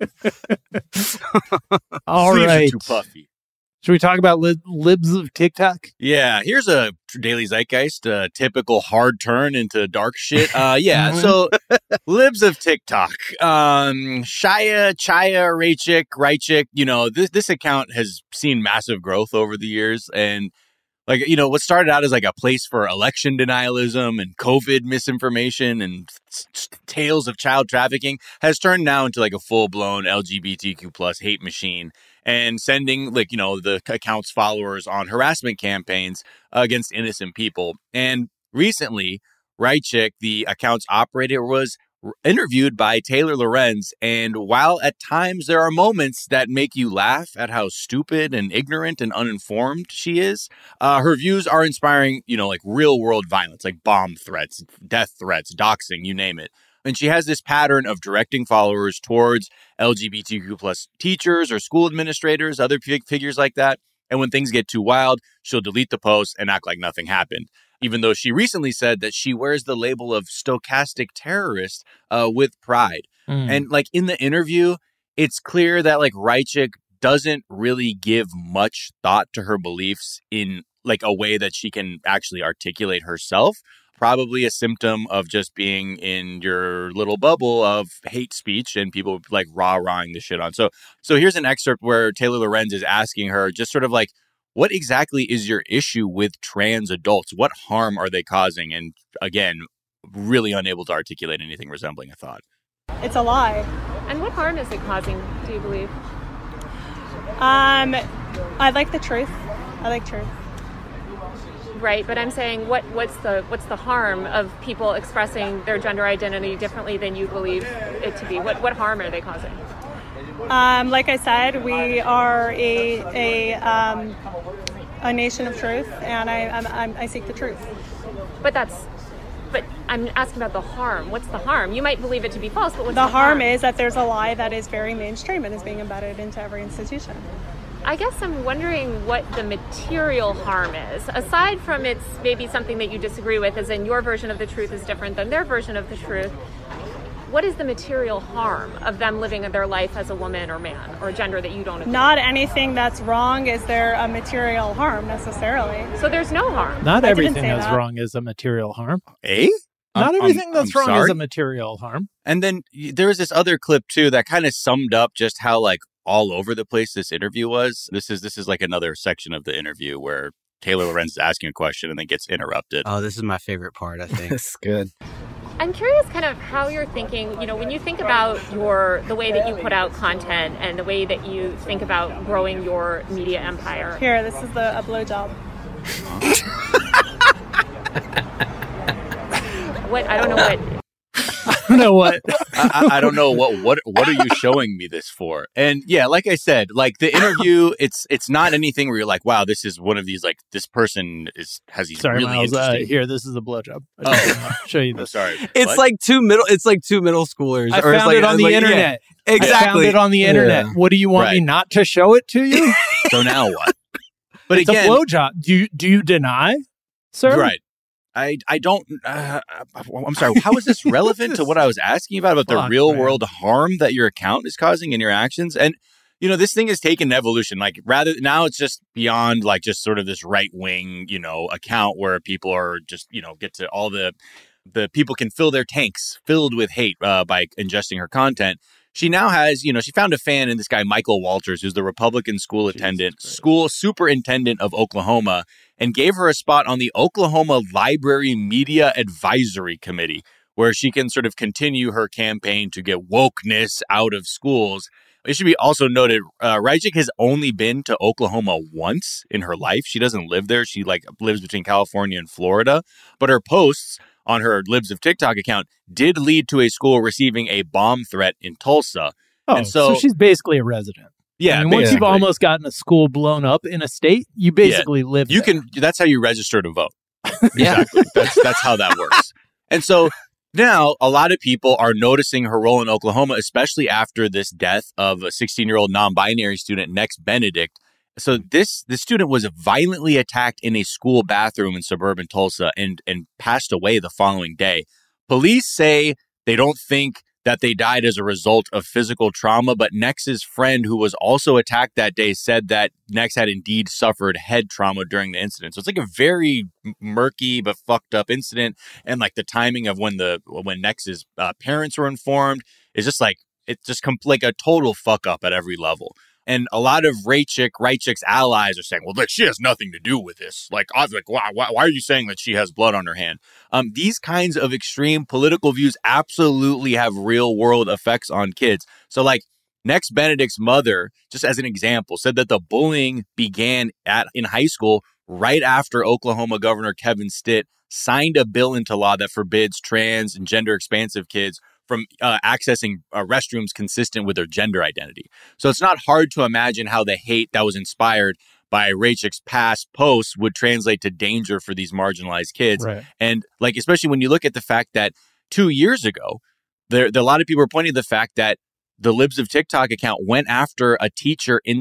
All right. Too puffy. Should we talk about libs of TikTok? Yeah, here's a Daily Zeitgeist, typical hard turn into dark shit. So libs of TikTok. Chaya, Raichik, this account has seen massive growth over the years. And what started out as a place for election denialism and COVID misinformation and tales of child trafficking has turned now into a full-blown LGBTQ plus hate machine, and sending the account's followers on harassment campaigns against innocent people. And recently, Raichik, the account's operator, was interviewed by Taylor Lorenz, and while at times there are moments that make you laugh at how stupid and ignorant and uninformed she is, her views are inspiring, real world violence, like bomb threats, death threats, doxing, you name it. And she has this pattern of directing followers towards LGBTQ plus teachers or school administrators, other figures like that. And when things get too wild, she'll delete the post and act like nothing happened, even though she recently said that she wears the label of stochastic terrorist with pride. And in the interview, it's clear that Raichik doesn't really give much thought to her beliefs in a way that she can actually articulate herself. Probably a symptom of just being in your little bubble of hate speech and people rah-rahing the shit on. So here's an excerpt where Taylor Lorenz is asking her just sort of what exactly is your issue with trans adults? What harm are they causing? And again, really unable to articulate anything resembling a thought. It's a lie. And what harm is it causing, do you believe? I like the truth. I like truth. Right, but I'm saying what's the harm of people expressing their gender identity differently than you believe it to be? What harm are they causing? Like I said, we are a nation of truth, and I seek the truth. But I'm asking about the harm. What's the harm? You might believe it to be false, but what's the harm? Is that there's a lie that is very mainstream and is being embedded into every institution. I guess I'm wondering what the material harm is. Aside from it's maybe something that you disagree with, as in your version of the truth is different than their version of the truth. What is the material harm of them living their life as a woman or man or gender that you don't agree? Not anything that's wrong is there a material harm necessarily. So there's no harm. Not everything that's wrong is a material harm. Eh? Not everything that's I'm wrong sorry? is a material harm. And then there was this other clip too that kind of summed up just how like all over the place this interview was. This is like another section of the interview where Taylor Lorenz is asking a question and then gets interrupted. Oh, this is my favorite part, I think. That's good. I'm curious kind of how you're thinking, when you think about the way that you put out content and the way that you think about growing your media empire. Here, this is a blowjob. What? I don't know what. I don't know what. I don't know what are you showing me this for? And yeah, like I said, like the interview, it's not anything where you're like, wow, this is one of these like this person has these Sorry, really Miles. interesting. Here, this is a blowjob. Oh, Show you I'm this. sorry. It's What? like two middle schoolers. I or it's found like, it on the like, yeah, internet. exactly. I found it on the internet. Yeah. What do you want me Right. not to show it to you? So now what? But It's again, a blowjob. Do you deny, sir? right? I don't. I'm sorry. How is this relevant to what I was asking about the Fuck, real man. world harm that your account is causing in your actions? And this thing has taken evolution. Like rather now, it's just beyond like just sort of this right wing account where people are just get to all the people can fill their tanks filled with hate by ingesting her content. She now has, she found a fan in this guy, Michael Walters, who's the Republican school superintendent of Oklahoma, and gave her a spot on the Oklahoma Library Media Advisory Committee, where she can sort of continue her campaign to get wokeness out of schools. It should be also noted, Rychik has only been to Oklahoma once in her life. She doesn't live there. She lives between California and Florida, but her posts on her Libs of TikTok account did lead to a school receiving a bomb threat in Tulsa. Oh, And so she's basically a resident. Yeah, I mean, once you've basically. almost gotten a school blown up in a state, you basically live You there. that's how you register to vote. Yeah. Exactly. That's how that works. And so now a lot of people are noticing her role in Oklahoma, especially after this death of a 16-year-old non-binary student, Next Benedict. So this student was violently attacked in a school bathroom in suburban Tulsa and passed away the following day. Police say they don't think that they died as a result of physical trauma, but Nex's friend, who was also attacked that day, said that Nex had indeed suffered head trauma during the incident. So it's like a very murky but fucked up incident, and like the timing of when Nex's parents were informed is just like it's just like a total fuck up at every level. And a lot of Rychik's allies are saying, well, look, she has nothing to do with this. Like, I was like, why are you saying that she has blood on her hand? These kinds of extreme political views absolutely have real world effects on kids. So like Next Benedict's mother, just as an example, said that the bullying began in high school right after Oklahoma Governor Kevin Stitt signed a bill into law that forbids trans and gender expansive kids from accessing restrooms consistent with their gender identity. So it's not hard to imagine how the hate that was inspired by Rychik's past posts would translate to danger for these marginalized kids. Right. And like, especially when you look at the fact that 2 years ago, a lot of people are pointing to the fact that the Libs of TikTok account went after a teacher in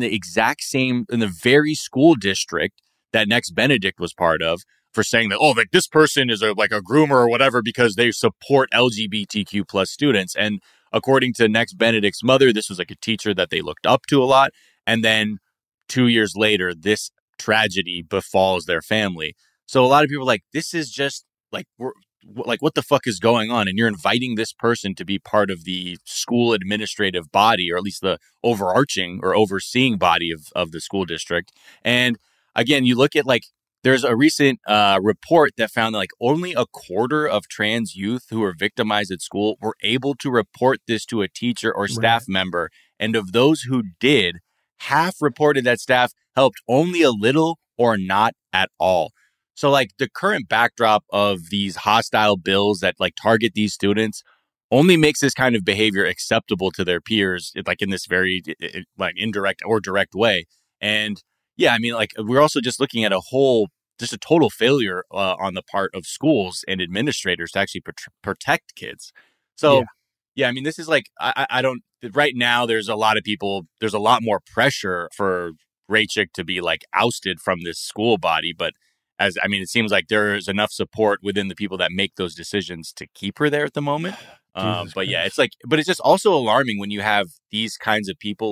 the very school district that Next Benedict was part of, for saying that, like this person is a groomer or whatever because they support LGBTQ plus students. And according to Next Benedict's mother, this was like a teacher that they looked up to a lot. And then 2 years later, this tragedy befalls their family. So a lot of people are like, this is just like, what the fuck is going on? And you're inviting this person to be part of the school administrative body, or at least the overarching or overseeing body of the school district. And again, you look at there's a recent report that found that only a quarter of trans youth who were victimized at school were able to report this to a teacher or staff member. And of those who did, half reported that staff helped only a little or not at all. So the current backdrop of these hostile bills that target these students only makes this kind of behavior acceptable to their peers, in this very indirect or direct way. And yeah, I mean, we're also just looking at a total failure on the part of schools and administrators to actually protect kids. So, yeah, I mean, this is I don't, right now, there's a lot more pressure for Rychik to be ousted from this school body. But it seems like there's enough support within the people that make those decisions to keep her there at the moment. But yeah, but it's just also alarming when you have these kinds of people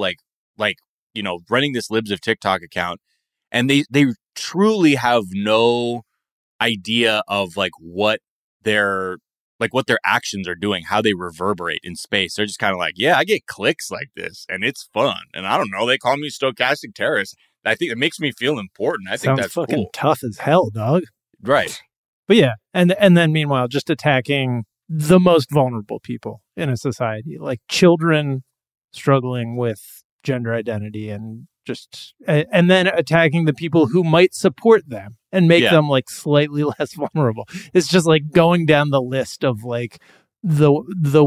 running this Libs of TikTok account, and they truly have no idea of what their what their actions are doing, how they reverberate in space. They're just kind of like, yeah, I get clicks like this and it's fun. And I don't know, they call me stochastic terrorist. I think it makes me feel important. I think that's fucking cool. tough as hell, dog. Right. But yeah, and then meanwhile, just attacking the most vulnerable people in a society, like children struggling with gender identity and then attacking the people who might support them and make them like slightly less vulnerable. It's just like going down the list of like the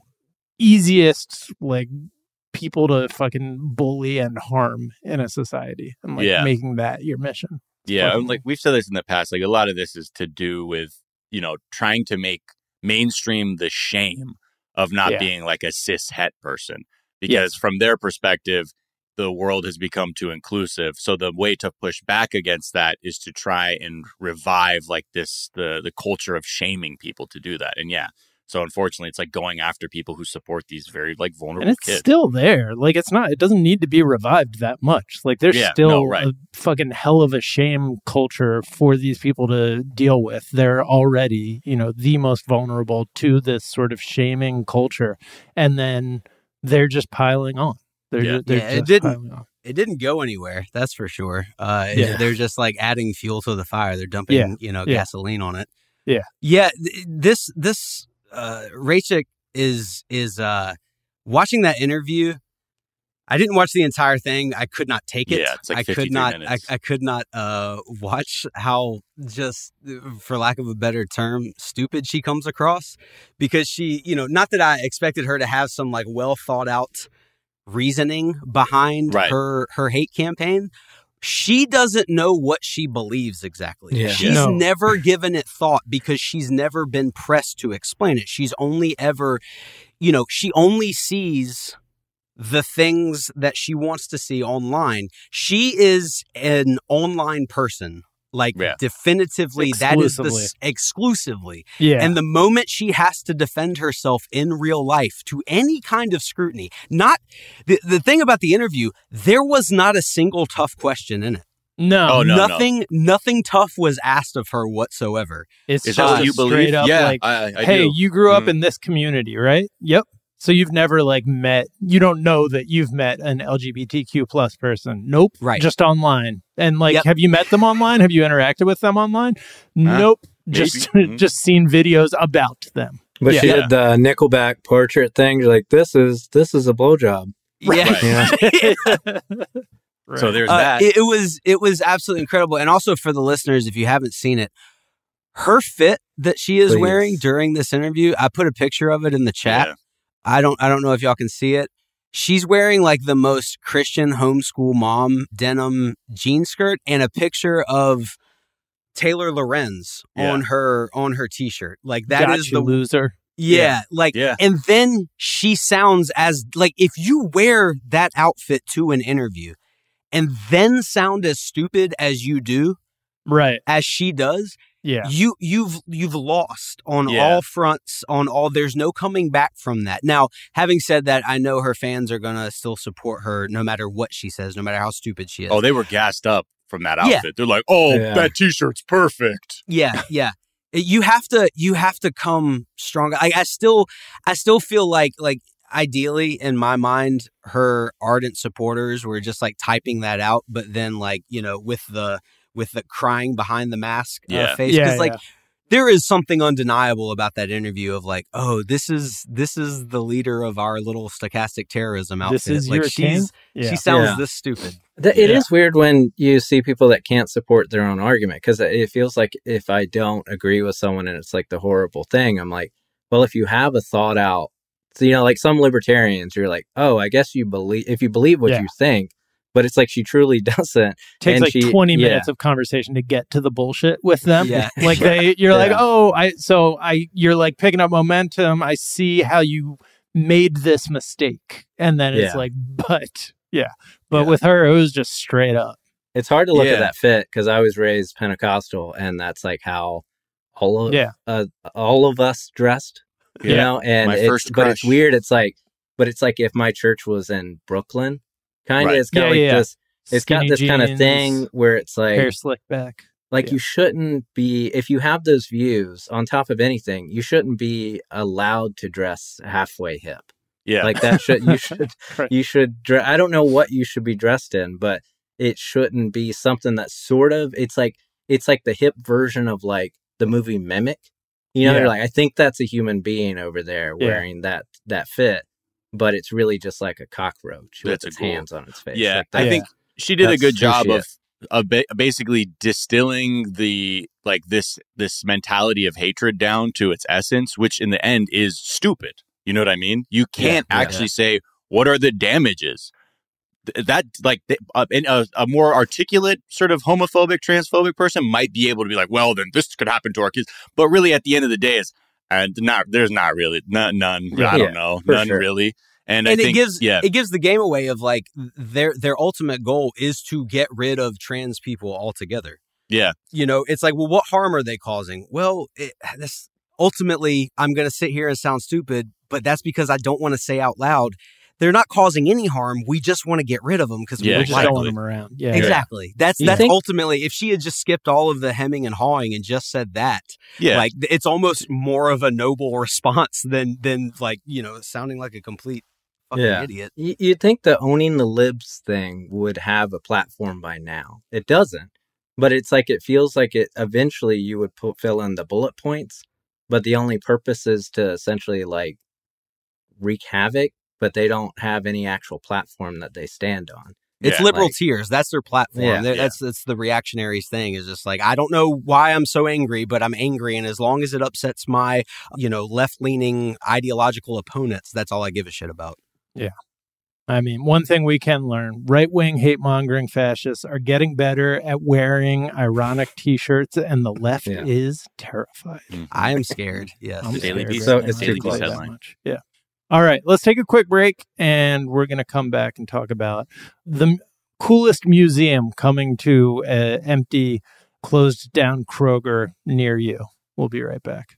easiest like people to fucking bully and harm in a society and like making that your mission. Yeah, like we've said this in the past, like a lot of this is to do with, trying to make mainstream the shame of not being like a cis het person, because from their perspective, the world has become too inclusive. So the way to push back against that is to try and revive like the culture of shaming people to do that. And so unfortunately, it's like going after people who support these very like vulnerable and it's kids. Still there. Like it doesn't need to be revived that much. Like there's still a fucking hell of a shame culture for these people to deal with. They're already, the most vulnerable to this sort of shaming culture. And then they're just piling on. It didn't go anywhere. That's for sure. They're just like adding fuel to the fire. They're dumping, gasoline on it. Yeah. Yeah. This Rachik is watching that interview. I didn't watch the entire thing. I could not take it. Yeah, it's like 53 minutes. I could not watch how, just for lack of a better term, stupid she comes across, because she, not that I expected her to have some like well thought out reasoning behind her hate campaign. She doesn't know what she believes exactly. Yeah. She's never given it thought because she's never been pressed to explain it. She's only ever, she only sees the things that she wants to see online. She is an online person. Like definitively, that is exclusively. Yeah. And the moment she has to defend herself in real life to any kind of scrutiny, not the thing about the interview, there was not a single tough question in it. No, nothing tough was asked of her whatsoever. It's just you straight believe? Up like, hey, do. You grew up in this community, right? Yep. So you've never you don't know that you've met an LGBTQ plus person. Nope. Right. Just online. And have you met them online? Have you interacted with them online? Nope. Just seen videos about them. But she did the Nickelback portrait thing. You're like, this is a blowjob. Yeah. Right. So there's that. It was absolutely incredible. And also for the listeners, if you haven't seen it, her fit that she is wearing during this interview, I put a picture of it in the chat. Yeah. I don't know if y'all can see it. She's wearing like the most Christian homeschool mom denim jean skirt and a picture of Taylor Lorenz on her t-shirt. Like that is the loser. Yeah. And then she sounds as like, if you wear that outfit to an interview and then sound as stupid as you do, right, as she does, you've lost on all fronts, there's no coming back from that. Now, having said that, I know her fans are going to still support her no matter what she says, no matter how stupid she is. Oh, they were gassed up from that outfit. Yeah. They're like, that t-shirt's perfect. Yeah. You have to come stronger. I still feel like ideally in my mind, her ardent supporters were just like typing that out, but then with the crying behind the mask face. Because there is something undeniable about that interview of like, oh, this is the leader of our little stochastic terrorism outfit. This is like your king? She sounds this stupid. It is weird when you see people that can't support their own argument, because it feels like if I don't agree with someone and it's like the horrible thing, I'm like, well, if you have a thought out, so, like some libertarians, you're like, oh, I guess you believe what you think. But it's like she truly doesn't. Takes like 20 minutes of conversation to get to the bullshit with them. Yeah. Like you're like, you're like picking up momentum. I see how you made this mistake. And then it's like, but with her, it was just straight up. It's hard to look at that fit because I was raised Pentecostal, and that's like how all of us dressed, you know, and but it's weird. It's like if my church was in Brooklyn, kind of, it's got this, it's got this kind of thing where it's like hair slicked back. Like you shouldn't be, if you have those views on top of anything, you shouldn't be allowed to dress halfway hip. Yeah. Like that you should, I don't know what you should be dressed in, but it shouldn't be something that's sort of, it's like the hip version of like the movie Mimic. You know, you're like, I think that's a human being over there wearing that fit, but it's really just like a cockroach with its hands on its face. Yeah. Like that, I think she did a good job of basically distilling the, like this mentality of hatred down to its essence, which in the end is stupid. You know what I mean? You can't actually say, what are the damages? That, like, a more articulate sort of homophobic, transphobic person might be able to be like, well, then this could happen to our kids. But really, at the end of the day, there's not really none. I don't know, none really. And I think it gives the game away of like their ultimate goal is to get rid of trans people altogether. Yeah, you know, it's like, well, what harm are they causing? Well, this ultimately, I'm going to sit here and sound stupid, but that's because I don't want to say out loud, they're not causing any harm. We just want to get rid of them because we just don't want them around. Yeah, exactly. That's ultimately, if she had just skipped all of the hemming and hawing and just said that, like it's almost more of a noble response than like, you know, sounding like a complete fucking idiot. You'd think the owning the libs thing would have a platform by now. It doesn't, but it's like, it feels like it eventually you would fill in the bullet points, but the only purpose is to essentially like wreak havoc, but they don't have any actual platform that they stand on. It's liberal tears. That's their platform. That's the reactionary thing, is just like, I don't know why I'm so angry, but I'm angry. And as long as it upsets my, you know, left-leaning ideological opponents, that's all I give a shit about. Yeah. I mean, one thing we can learn, right-wing hate-mongering fascists are getting better at wearing ironic T-shirts, and the left is terrified. I am scared. Yes. I'm Daily Beast. scared. So it's Daily Beast headline. Yeah. All right, let's take a quick break, and we're going to come back and talk about the coolest museum coming to an empty, closed-down Kroger near you. We'll be right back.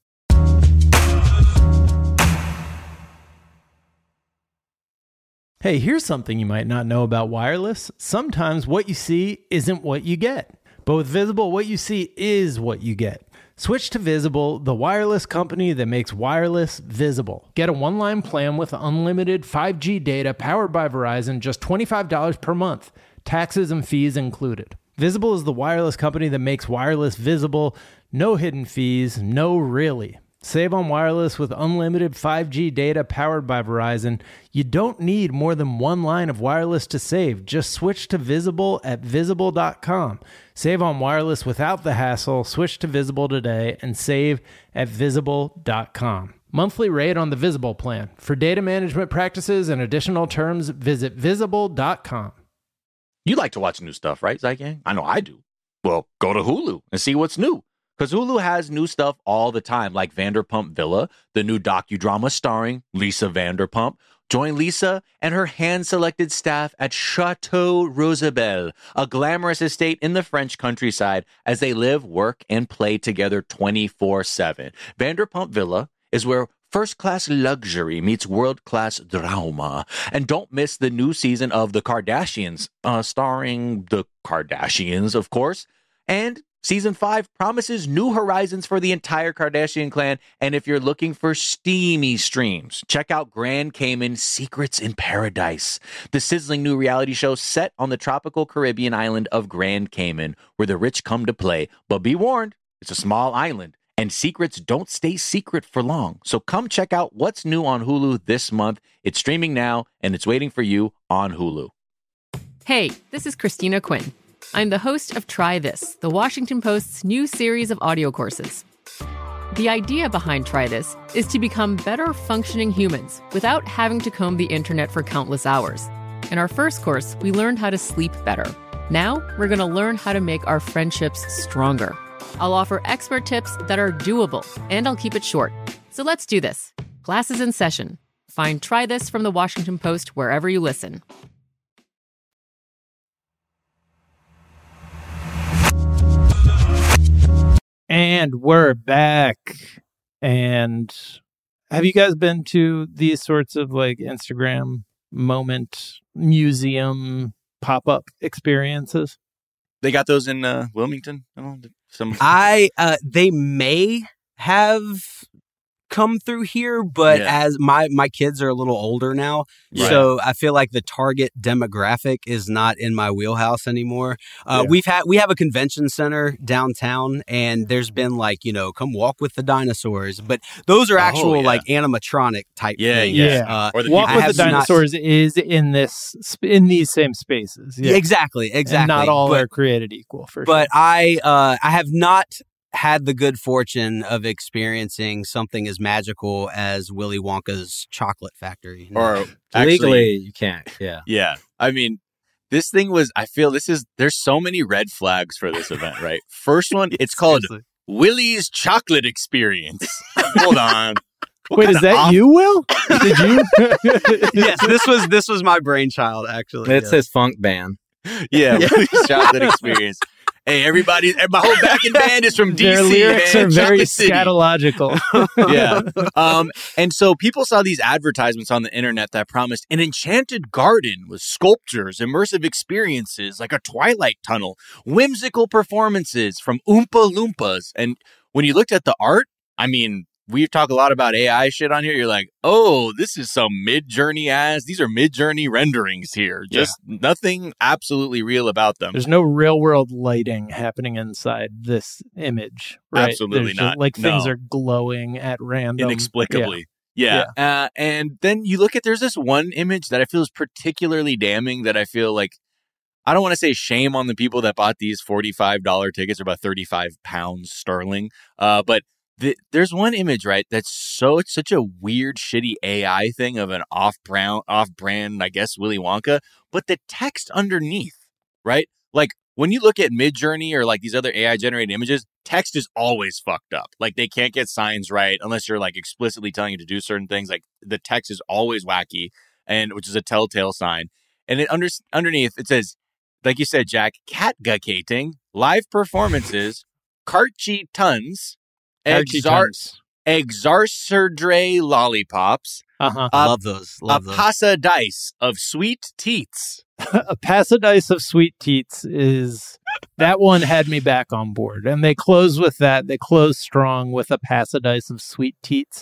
Hey, here's something you might not know about wireless. Sometimes what you see isn't what you get. But with Visible, what you see is what you get. Switch to Visible, the wireless company that makes wireless visible. Get a one-line plan with unlimited 5G data powered by Verizon, just $25 per month. Taxes and fees included. Visible is the wireless company that makes wireless visible. No hidden fees, no really. Save on wireless with unlimited 5G data powered by Verizon. You don't need more than one line of wireless to save. Just switch to Visible at Visible.com. Save on wireless without the hassle. Switch to Visible today and save at Visible.com. Monthly rate on the Visible plan. For data management practices and additional terms, visit Visible.com. You like to watch new stuff, right, Zygang? I know I do. Well, go to Hulu and see what's new. Because Hulu has new stuff all the time, like Vanderpump Villa, the new docudrama starring Lisa Vanderpump. Join Lisa and her hand-selected staff at Chateau Rosabelle, a glamorous estate in the French countryside, as they live, work, and play together 24/7. Vanderpump Villa is where first-class luxury meets world-class drama. And don't miss the new season of The Kardashians, starring the Kardashians, of course. And Season 5 promises new horizons for the entire Kardashian clan. And if you're looking for steamy streams, check out Grand Cayman Secrets in Paradise, the sizzling new reality show set on the tropical Caribbean island of Grand Cayman, where the rich come to play. But be warned, it's a small island, and secrets don't stay secret for long. So come check out what's new on Hulu this month. It's streaming now, and it's waiting for you on Hulu. Hey, this is Christina Quinn. I'm the host of Try This, the Washington Post's new series of audio courses. The idea behind Try This is to become better functioning humans without having to comb the internet for countless hours. In our first course, we learned how to sleep better. Now, we're going to learn how to make our friendships stronger. I'll offer expert tips that are doable, and I'll keep it short. So let's do this. Class is in session. Find Try This from the Washington Post wherever you listen. And we're back. And have you guys been to these sorts of like Instagram moment museum pop-up experiences? They got those in Wilmington. They may have come through here, but as my kids are a little older now, so I feel like the target demographic is not in my wheelhouse anymore. We have a convention center downtown, and there's been like, come walk with the dinosaurs, but those are actual like animatronic type things. Or the walk with the dinosaurs is in these same spaces. Exactly. And not all are created equal, for sure. But I have not had the good fortune of experiencing something as magical as Willy Wonka's chocolate factory. Or legally, you can't. Yeah. I mean, this thing was, I feel there's so many red flags for this event, right? First one, it's called Willy's Chocolate Experience. Hold on. Wait, is that you, Will? Did you? Yes, this was my brainchild, actually. It's his funk band. Yeah, Willy's Chocolate Experience. Hey, everybody, my whole backing band is from DC. Their lyrics are very scatological. And so people saw these advertisements on the internet that promised an enchanted garden with sculptures, immersive experiences like a Twilight tunnel, whimsical performances from Oompa Loompas. And when you looked at the art, I mean, we talk a lot about AI shit on here. You're like, oh, this is some Mid-Journey these are Mid-Journey renderings here. Just nothing absolutely real about them. There's no real world lighting happening inside this image, right? Absolutely not. Things are glowing at random. Inexplicably. Yeah. And then you look at, there's this one image that I feel is particularly damning that I feel like, I don't want to say shame on the people that bought these $45 tickets, or about 35 pounds sterling. But there's one image, right, that's such a weird, shitty AI thing of an off-brand, I guess, Willy Wonka, but the text underneath, right? Like, when you look at Mid-Journey or like these other AI-generated images, text is always fucked up. Like, they can't get signs right unless you're like explicitly telling you to do certain things. Like, the text is always wacky, and which is a telltale sign. And it underneath, it says, like you said, Jack, catguccating, live performances, Karchi tons, Exarcerdre lollipops. Love those. A Pasadise of sweet teats. A Pasadise of sweet teats that one had me back on board. And they close with that. They close strong with a Pasadise of sweet teats.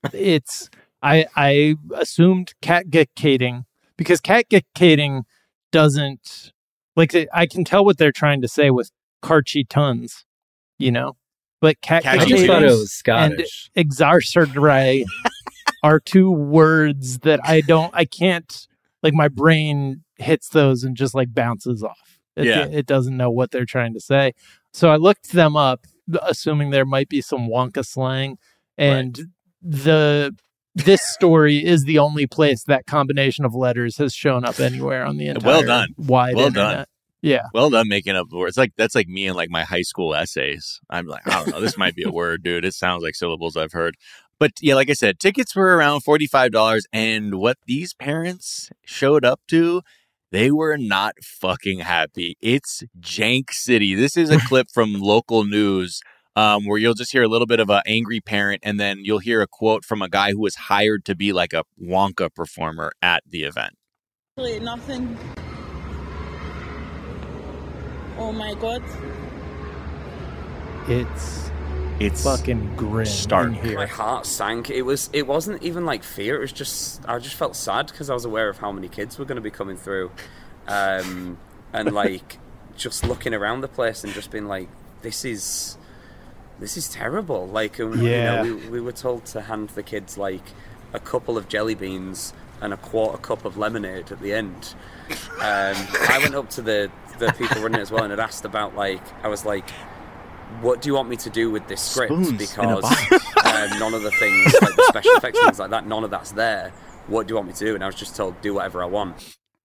I assumed catguccating, because catguccating doesn't, like, I can tell what they're trying to say with Karchi tons, But I just thought it was Scottish. And Exarcerdre are two words that I can't, like, my brain hits those and just like bounces off. It doesn't know what they're trying to say. So I looked them up, assuming there might be some Wonka slang. And this story is the only place that combination of letters has shown up anywhere on the entire wide internet. Yeah. Well done making up the words. That's like me in like my high school essays. I'm like, I don't know, this might be a word, dude. It sounds like syllables I've heard. But yeah, like I said, tickets were around $45. And what these parents showed up to, they were not fucking happy. It's Jank City. This is a clip from local news where you'll just hear a little bit of an angry parent, and then you'll hear a quote from a guy who was hired to be like a Wonka performer at the event. Really nothing. Oh my God. It's fucking grim in here. My heart sank. It wasn't even like fear. It was just, I just felt sad because I was aware of how many kids were going to be coming through. And like just looking around the place and just being like, this is terrible. Like, we were told to hand the kids like a couple of jelly beans and a quarter cup of lemonade at the end. I went up to the people running it as well and had asked about, like, I was like, what do you want me to do with this script? Spoons because none of the things, like the special effects things like that, none of that's there. What do you want me to do? And I was just told, do whatever I want.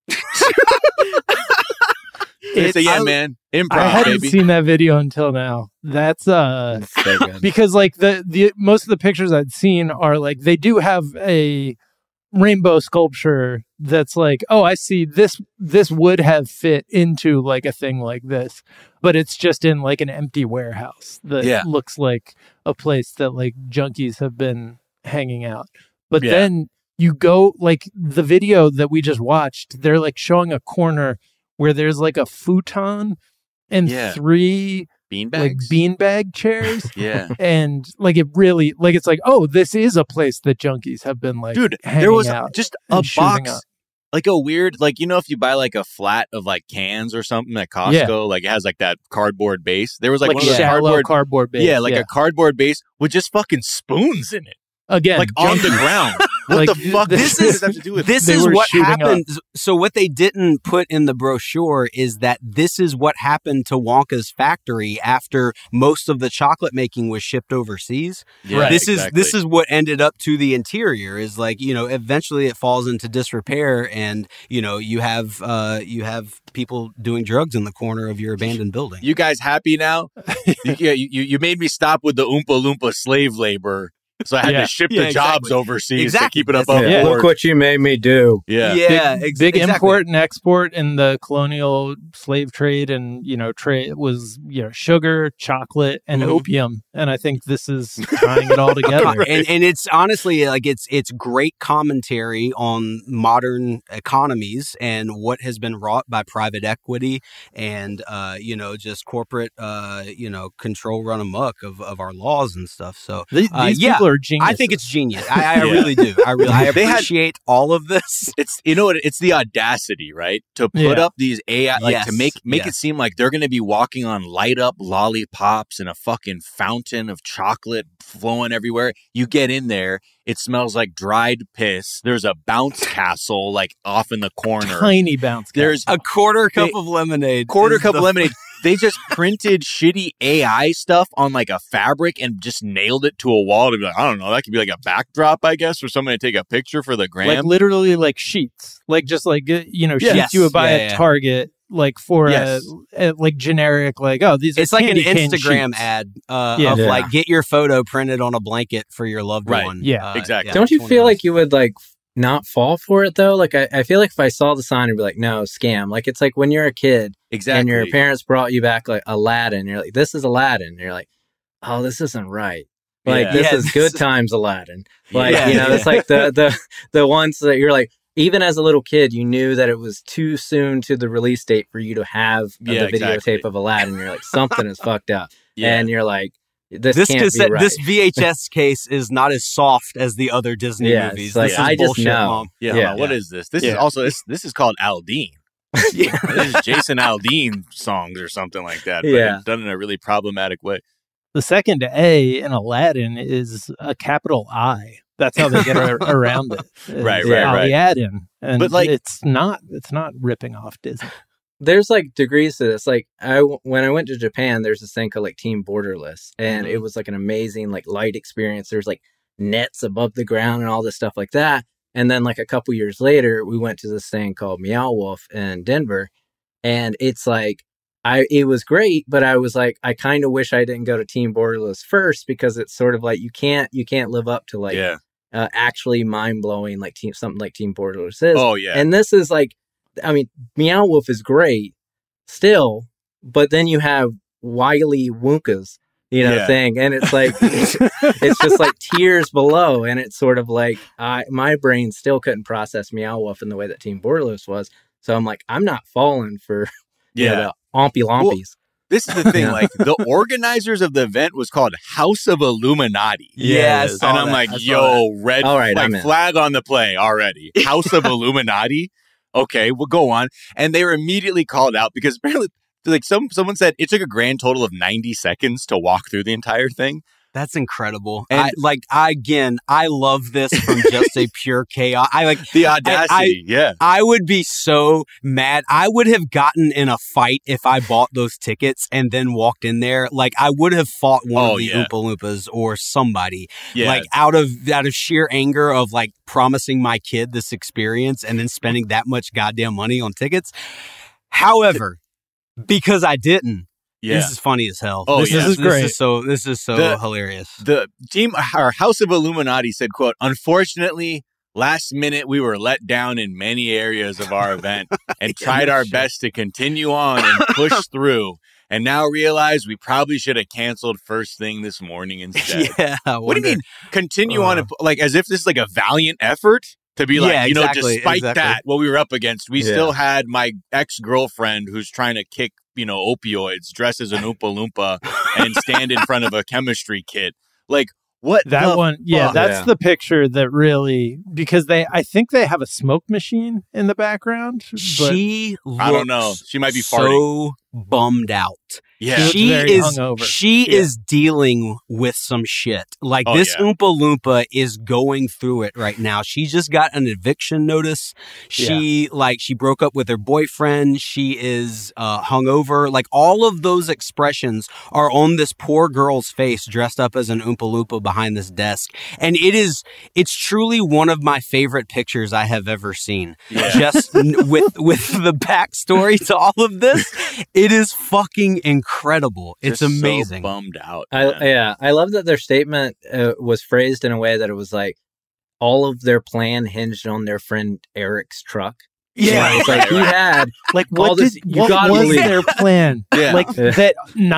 Man, improv. I hadn't seen that video until now. That's so good. Because like the most of the pictures I'd seen are like, they do have a rainbow sculpture that's like, oh, I see this would have fit into like a thing like this, but it's just in like an empty warehouse that looks like a place that like junkies have been hanging out. But then you go, like, the video that we just watched, they're like showing a corner where there's like a futon and 3 beanbag chairs. Yeah. And like it really, like it's like, oh, this is a place that junkies have been like, dude, there was just a box, like a weird, like, you know, if you buy like a flat of like cans or something at Costco, like it has like that cardboard base. There was like one of those cardboard base. Yeah, like a cardboard base with just fucking spoons in it. Again, like on the ground. What the fuck does this have to do with this? Is what happened. So what they didn't put in the brochure is that this is what happened to Wonka's factory after most of the chocolate making was shipped overseas. Yeah, this is what ended up to the interior is like, you know, eventually it falls into disrepair, and you know you have people doing drugs in the corner of your abandoned building. You guys happy now? you made me stop with the Oompa Loompa slave labor. So I had to ship the jobs overseas to keep it above board. Look what you made me do. Yeah. Big import and export in the colonial slave trade, and you know, trade was, you know, sugar, chocolate, and opium. And I think this is tying it all together. And it's honestly like it's great commentary on modern economies and what has been wrought by private equity and you know, just corporate you know, control run amok of our laws and stuff. So these people are geniuses. I think it's genius. I really do. I appreciate all of this. It's, you know what, it's the audacity, right? To put up these AI, like to make it seem like they're going to be walking on light up lollipops and a fucking fountain of chocolate flowing everywhere. You get in there, it smells like dried piss. There's a bounce castle like off in the corner. Tiny bounce castle. There's a quarter cup of lemonade. Lemonade. They just printed shitty AI stuff on like a fabric and just nailed it to a wall to be like, I don't know, that could be like a backdrop, I guess, for somebody to take a picture for the gram. Like literally like sheets. Like just like, you know, sheets you would buy at Target, like for a like generic, like, oh, these are it's like an sheets. Instagram ad of like, get your photo printed on a blanket for your loved one. Yeah, exactly. Don't you feel like you would like not fall for it though? Like I feel like if I saw the sign, I'd be like, no, scam. Like it's like when you're a kid and your parents brought you back like Aladdin, you're like, this is Aladdin, and you're like, oh, this isn't right. Like this is Good Times Aladdin. Like you know, it's like the ones that you're like, even as a little kid, you knew that it was too soon to the release date for you to have the videotape of Aladdin. You're like, something is fucked up, and you're like, This can't be right. This VHS case is not as soft as the other Disney movies. Like, this is I just bullshit, know. Mom. What is this? This is also this is called Aldean. This is Jason Aldean songs or something like that, but done in a really problematic way. The second A in Aladdin is a capital I. That's how they get around it. Right. Aladdin, and but like, it's not ripping off Disney. There's like degrees to this. Like when I went to Japan, there's this thing called like Team Borderless, and it was like an amazing like light experience. There's like nets above the ground and all this stuff like that. And then like a couple years later, we went to this thing called Meow Wolf in Denver, and it's like it was great, but I was like, I kind of wish I didn't go to Team Borderless first, because it's sort of like you can't live up to like actually mind blowing like something like Team Borderless is. Oh yeah, and this is like. I mean, Meow Wolf is great still, but then you have Wiley Wonka's, thing. And it's like, it's just like tiers below. And it's sort of like, my brain still couldn't process Meow Wolf in the way that Team Borderless was. So I'm like, I'm not falling for the Ompy Lompies. Well, this is the thing, like the organizers of the event was called House of Illuminati. Yes. And I'm like, red flag on the play already. House of Illuminati. Okay, we'll go on. And they were immediately called out because apparently, like someone said, it took a grand total of 90 seconds to walk through the entire thing. That's incredible. And I love this from just a pure chaos. I like the audacity. I would be so mad. I would have gotten in a fight if I bought those tickets and then walked in there. Like I would have fought one of the Oompa Loompas or somebody. Like out of sheer anger of like promising my kid this experience and then spending that much goddamn money on tickets. However, because I didn't. This is funny as hell. Oh, this is great. This is so hilarious. The team, our House of Illuminati said, quote, unfortunately, last minute we were let down in many areas of our event and tried our best to continue on and push through. And now realize we probably should have canceled first thing this morning instead. What do you mean continue on? Like as if this is like a valiant effort? To be like, despite that, what we were up against, we still had my ex-girlfriend who's trying to kick opioids, dress as an Oompa Loompa, and stand in front of a chemistry kit. Like, what? That one, fuck? that's the picture that really, because I think they have a smoke machine in the background. She I don't know. She might be so farting. bummed out. Yeah, she is hungover. She is dealing with some shit. Like this Oompa Loompa is going through it right now. She just got an eviction notice. She broke up with her boyfriend. She is hungover. Like all of those expressions are on this poor girl's face dressed up as an Oompa Loompa behind this desk. And it's truly one of my favorite pictures I have ever seen. Yeah. Just with the backstory to all of this, it is fucking incredible. It's Just amazing. So bummed out. I love that their statement was phrased in a way that it was like all of their plan hinged on their friend Eric's truck. Yeah, it's like he had like what was their plan? Yeah. Like that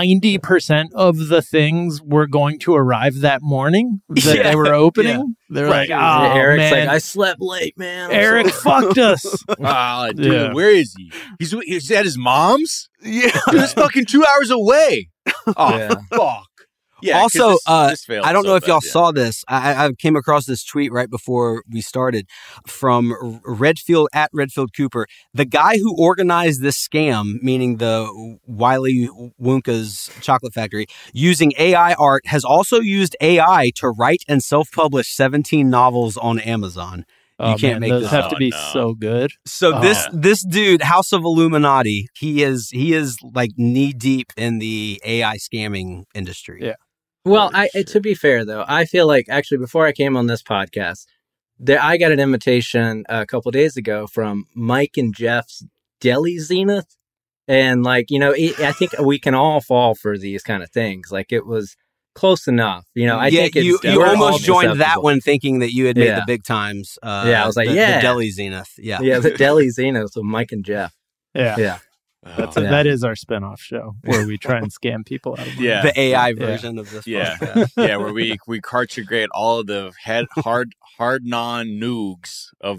90% of the things were going to arrive that morning that they were opening. They're like, oh, Eric's man. like, I slept late, man. Eric fucked us. Dude, where is he? He's at his mom's? Yeah. Dude, it's fucking 2 hours away. Oh, fuck. Yeah, also, this failed I don't so know if y'all bad, saw this. I came across this tweet right before we started from Redfield at Redfield Cooper. The guy who organized this scam, meaning the Wiley Wonka's chocolate factory, using AI art has also used AI to write and self-publish 17 novels on Amazon. You can't make those this have up. to be so good. So this dude, House of Illuminati, he is like knee deep in the AI scamming industry. Yeah. Well, to be fair, though, I feel like actually before I came on this podcast, I got an invitation a couple of days ago from Mike and Jeff's Deli Zenith. And I think we can all fall for these kind of things. Like it was close enough. I think you almost joined that one thinking that you had made the big times. I was like, the Deli Zenith. Yeah. Yeah, the Deli Zenith with Mike and Jeff. Yeah. Yeah. That is our spinoff show where we try and scam people out of money. The AI version of this podcast. Yeah, where we cartograte all of the hard non-noogs of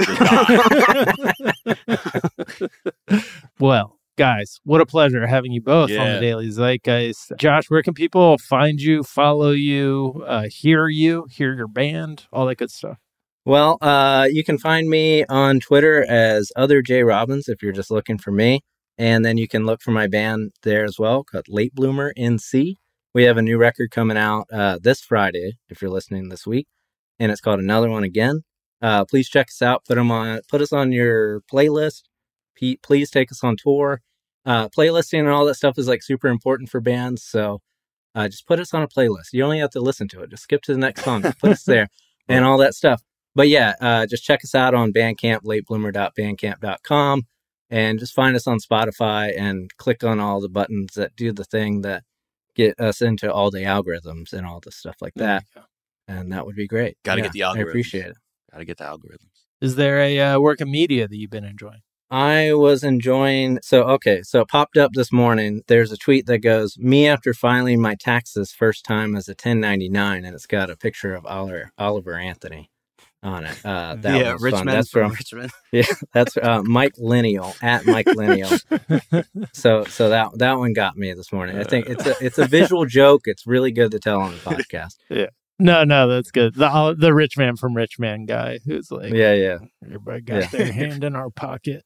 the die. Well, guys, what a pleasure having you both on the Daily Zeitgeist. Josh, where can people find you, follow you, hear your band, all that good stuff? Well, you can find me on Twitter as Other J Robbins if you're just looking for me. And then you can look for my band there as well, called Late Bloomer NC. We have a new record coming out this Friday, if you're listening this week, and it's called Another One Again. Please check us out. Put us on your playlist. Please take us on tour. Playlisting and all that stuff is like super important for bands, so just put us on a playlist. You only have to listen to it. Just skip to the next song. Put us there and all that stuff. But yeah, just check us out on Bandcamp, latebloomer.bandcamp.com. And just find us on Spotify and click on all the buttons that do the thing that get us into all the algorithms and all the stuff like that. And that would be great. Got to get the algorithms. I appreciate it. Got to get the algorithms. Is there a work of media that you've been enjoying? I was enjoying... So it popped up this morning. There's a tweet that goes, me after filing my taxes first time as a 1099, and it's got a picture of Oliver Anthony on it. That was Richmond. Fun. That's from Richmond. Yeah, that's Mike Lineal at Mike Lineal. So that one got me this morning. I think it's a visual joke. It's really good to tell on the podcast. Yeah. No, that's good. The rich man from Rich Man guy who's like, everybody got their hand in our pocket.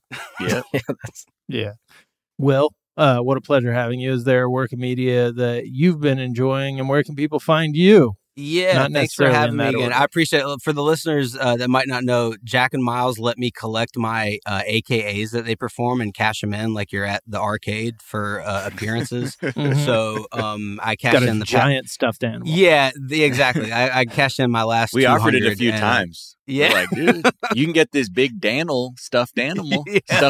Yeah. Will, what a pleasure having you. Is there a work of media that you've been enjoying, and where can people find you? Yeah, thanks for having me again. I appreciate it. For the listeners that might not know, Jack and Miles let me collect my AKAs that they perform and cash them in like you're at the arcade for appearances. So I cashed in the giant stuffed animal. Yeah, exactly. I cashed in my last. We offered it a few times. Yeah, we're like, dude, you can get this big stuffed animal.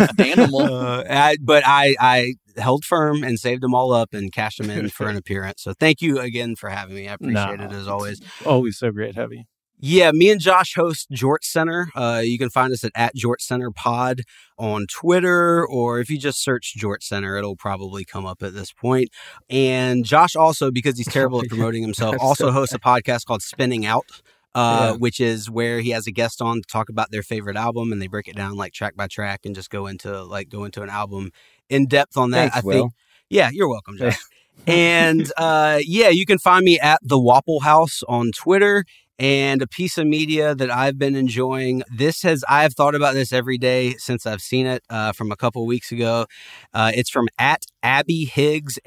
But I held firm and saved them all up and cashed them in for an appearance. So thank you again for having me. I appreciate it as always. Always so great having you. Yeah, me and Josh host Jort Center. You can find us at Jort Center Pod on Twitter, or if you just search Jort Center, it'll probably come up at this point. And Josh also, because he's terrible at promoting himself, also hosts a podcast called Spinning Out. Which is where he has a guest on to talk about their favorite album, and they break it down like track by track and just go into an album in depth on that. Thanks, Will. Yeah, you're welcome, Josh. And you can find me at the Wapple House on Twitter. And a piece of media that I've been enjoying. I've thought about this every day since I've seen it from a couple weeks ago. It's from at Abby Higgs,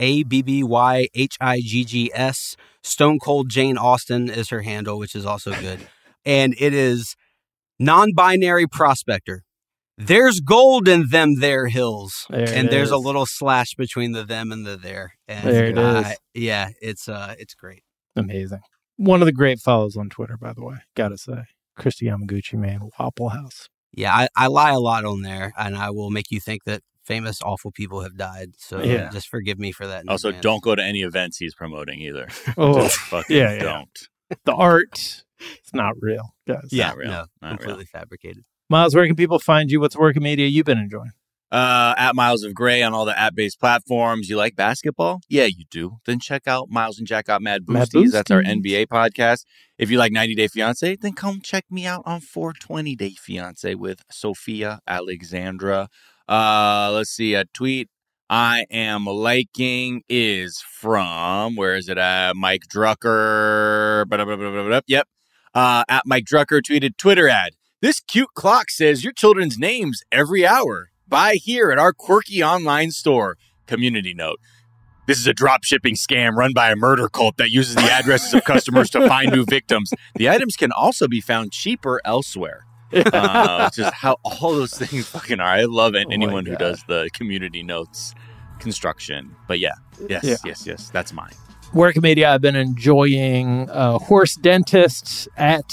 ABBYHIGGS. Stone Cold Jane Austen is her handle, which is also good. And it is non-binary prospector. There's gold in them there hills. There's a little slash between the them and the there. And there it is. It's great. Amazing. One of the great follows on Twitter, by the way. Gotta say. Christy Yamaguchi, man. Wapple House. Yeah, I lie a lot on there, and I will make you think that famous, awful people have died. So just forgive me for that. Also, don't go to any events he's promoting either. Oh, just fucking don't. The art, it's not real, guys. Yeah, not real. No, not completely fabricated. Miles, where can people find you? What's working media you've been enjoying? At Miles of Gray on all the app-based platforms. You like basketball? Yeah, you do. Then check out Miles and Jack Got Mad Boosties. That's our NBA podcast. If you like 90 Day Fiancé, then come check me out on 420 Day Fiancé with Sophia Alexandra. Let's see, a tweet I am liking is from, where is it at? Mike Drucker. Yep. At Mike Drucker tweeted Twitter ad. This cute clock says your children's names every hour. Buy here at our quirky online store. Community note. This is a drop shipping scam run by a murder cult that uses the addresses of customers to find new victims. The items can also be found cheaper elsewhere. Just how all those things fucking are. I love anyone who does the community notes construction. But yes, that's mine. Work media, I've been enjoying Horse Dentist at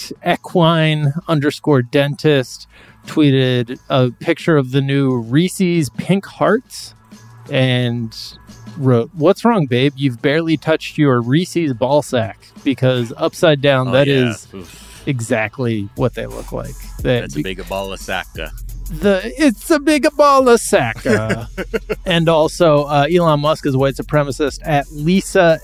equine_dentist tweeted a picture of the new Reese's Pink Hearts and wrote, "What's wrong, babe? You've barely touched your Reese's ball sack," because upside down, is exactly what they look like. That's a big ball of sacca. It's a big ball of sacca. And also, Elon Musk is a white supremacist at Lisa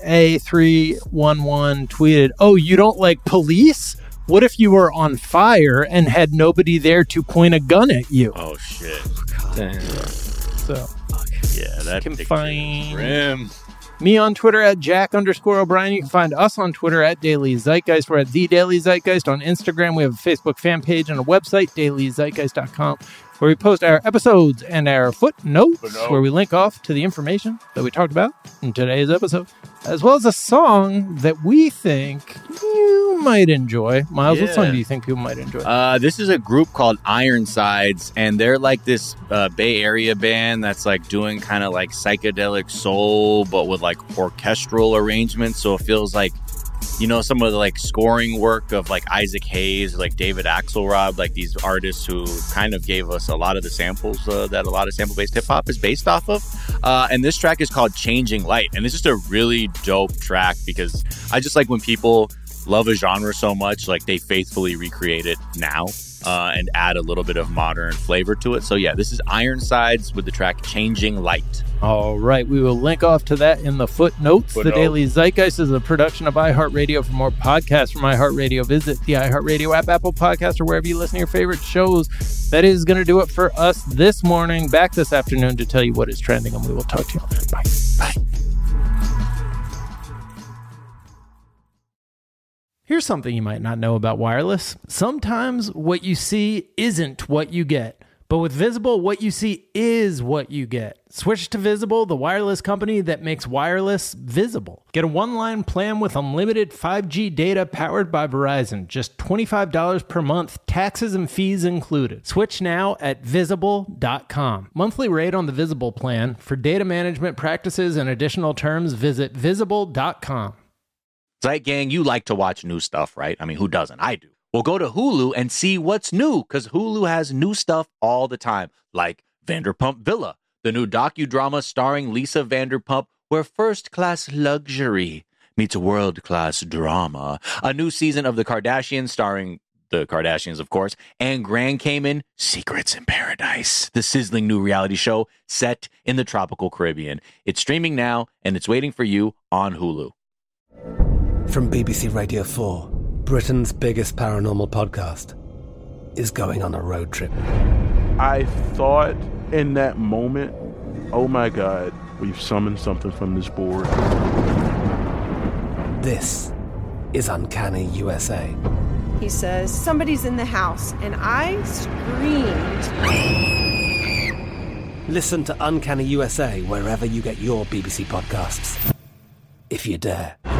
A311 tweeted, "Oh, you don't like police? What if you were on fire and had nobody there to point a gun at you?" Oh, shit. Damn. So, yeah, that can find grim. me on Twitter at Jack_O'Brien. You can find us on Twitter at Daily Zeitgeist. We're at The Daily Zeitgeist on Instagram. We have a Facebook fan page and a website, dailyzeitgeist.com, where we post our episodes and our footnotes, where we link off to the information that we talked about in today's episode, as well as a song that we think you might enjoy. Miles, what song do you think people might enjoy? This is a group called Ironsides, and they're like this Bay Area band that's like doing kind of like psychedelic soul, but with like orchestral arrangements. So it feels like, you know, some of the like scoring work of like Isaac Hayes, like David Axelrod, like these artists who kind of gave us a lot of the samples that a lot of sample-based hip-hop is based off of. And this track is called Changing Light. And it's just a really dope track because I just like when people love a genre so much, like they faithfully recreate it now and add a little bit of modern flavor to it. So yeah, this is Ironsides with the track Changing Light. All right, we will link off to that in the footnotes. The Daily Zeitgeist is a production of iHeartRadio. For more podcasts from iHeartRadio, visit the iHeartRadio app, Apple Podcasts, or wherever you listen to your favorite shows. That is going to do it for us this morning. Back this afternoon to tell you what is trending, and we will talk to you all then. Bye. Bye. Here's something you might not know about wireless. Sometimes what you see isn't what you get. But with Visible, what you see is what you get. Switch to Visible, the wireless company that makes wireless visible. Get a one-line plan with unlimited 5G data powered by Verizon. Just $25 per month, taxes and fees included. Switch now at Visible.com. Monthly rate on the Visible plan. For data management practices and additional terms, visit Visible.com. Zeit Gang, you like to watch new stuff, right? I mean, who doesn't? I do. Well, go to Hulu and see what's new, because Hulu has new stuff all the time, like Vanderpump Villa, the new docudrama starring Lisa Vanderpump, where first-class luxury meets world-class drama. A new season of The Kardashians starring the Kardashians, of course, and Grand Cayman, Secrets in Paradise, the sizzling new reality show set in the tropical Caribbean. It's streaming now, and it's waiting for you on Hulu. From BBC Radio 4, Britain's biggest paranormal podcast is going on a road trip. I thought in that moment, oh my God, We've summoned something from this board. This is Uncanny USA. He says, somebody's in the house, and I screamed. Listen to Uncanny USA wherever you get your BBC podcasts, if you dare.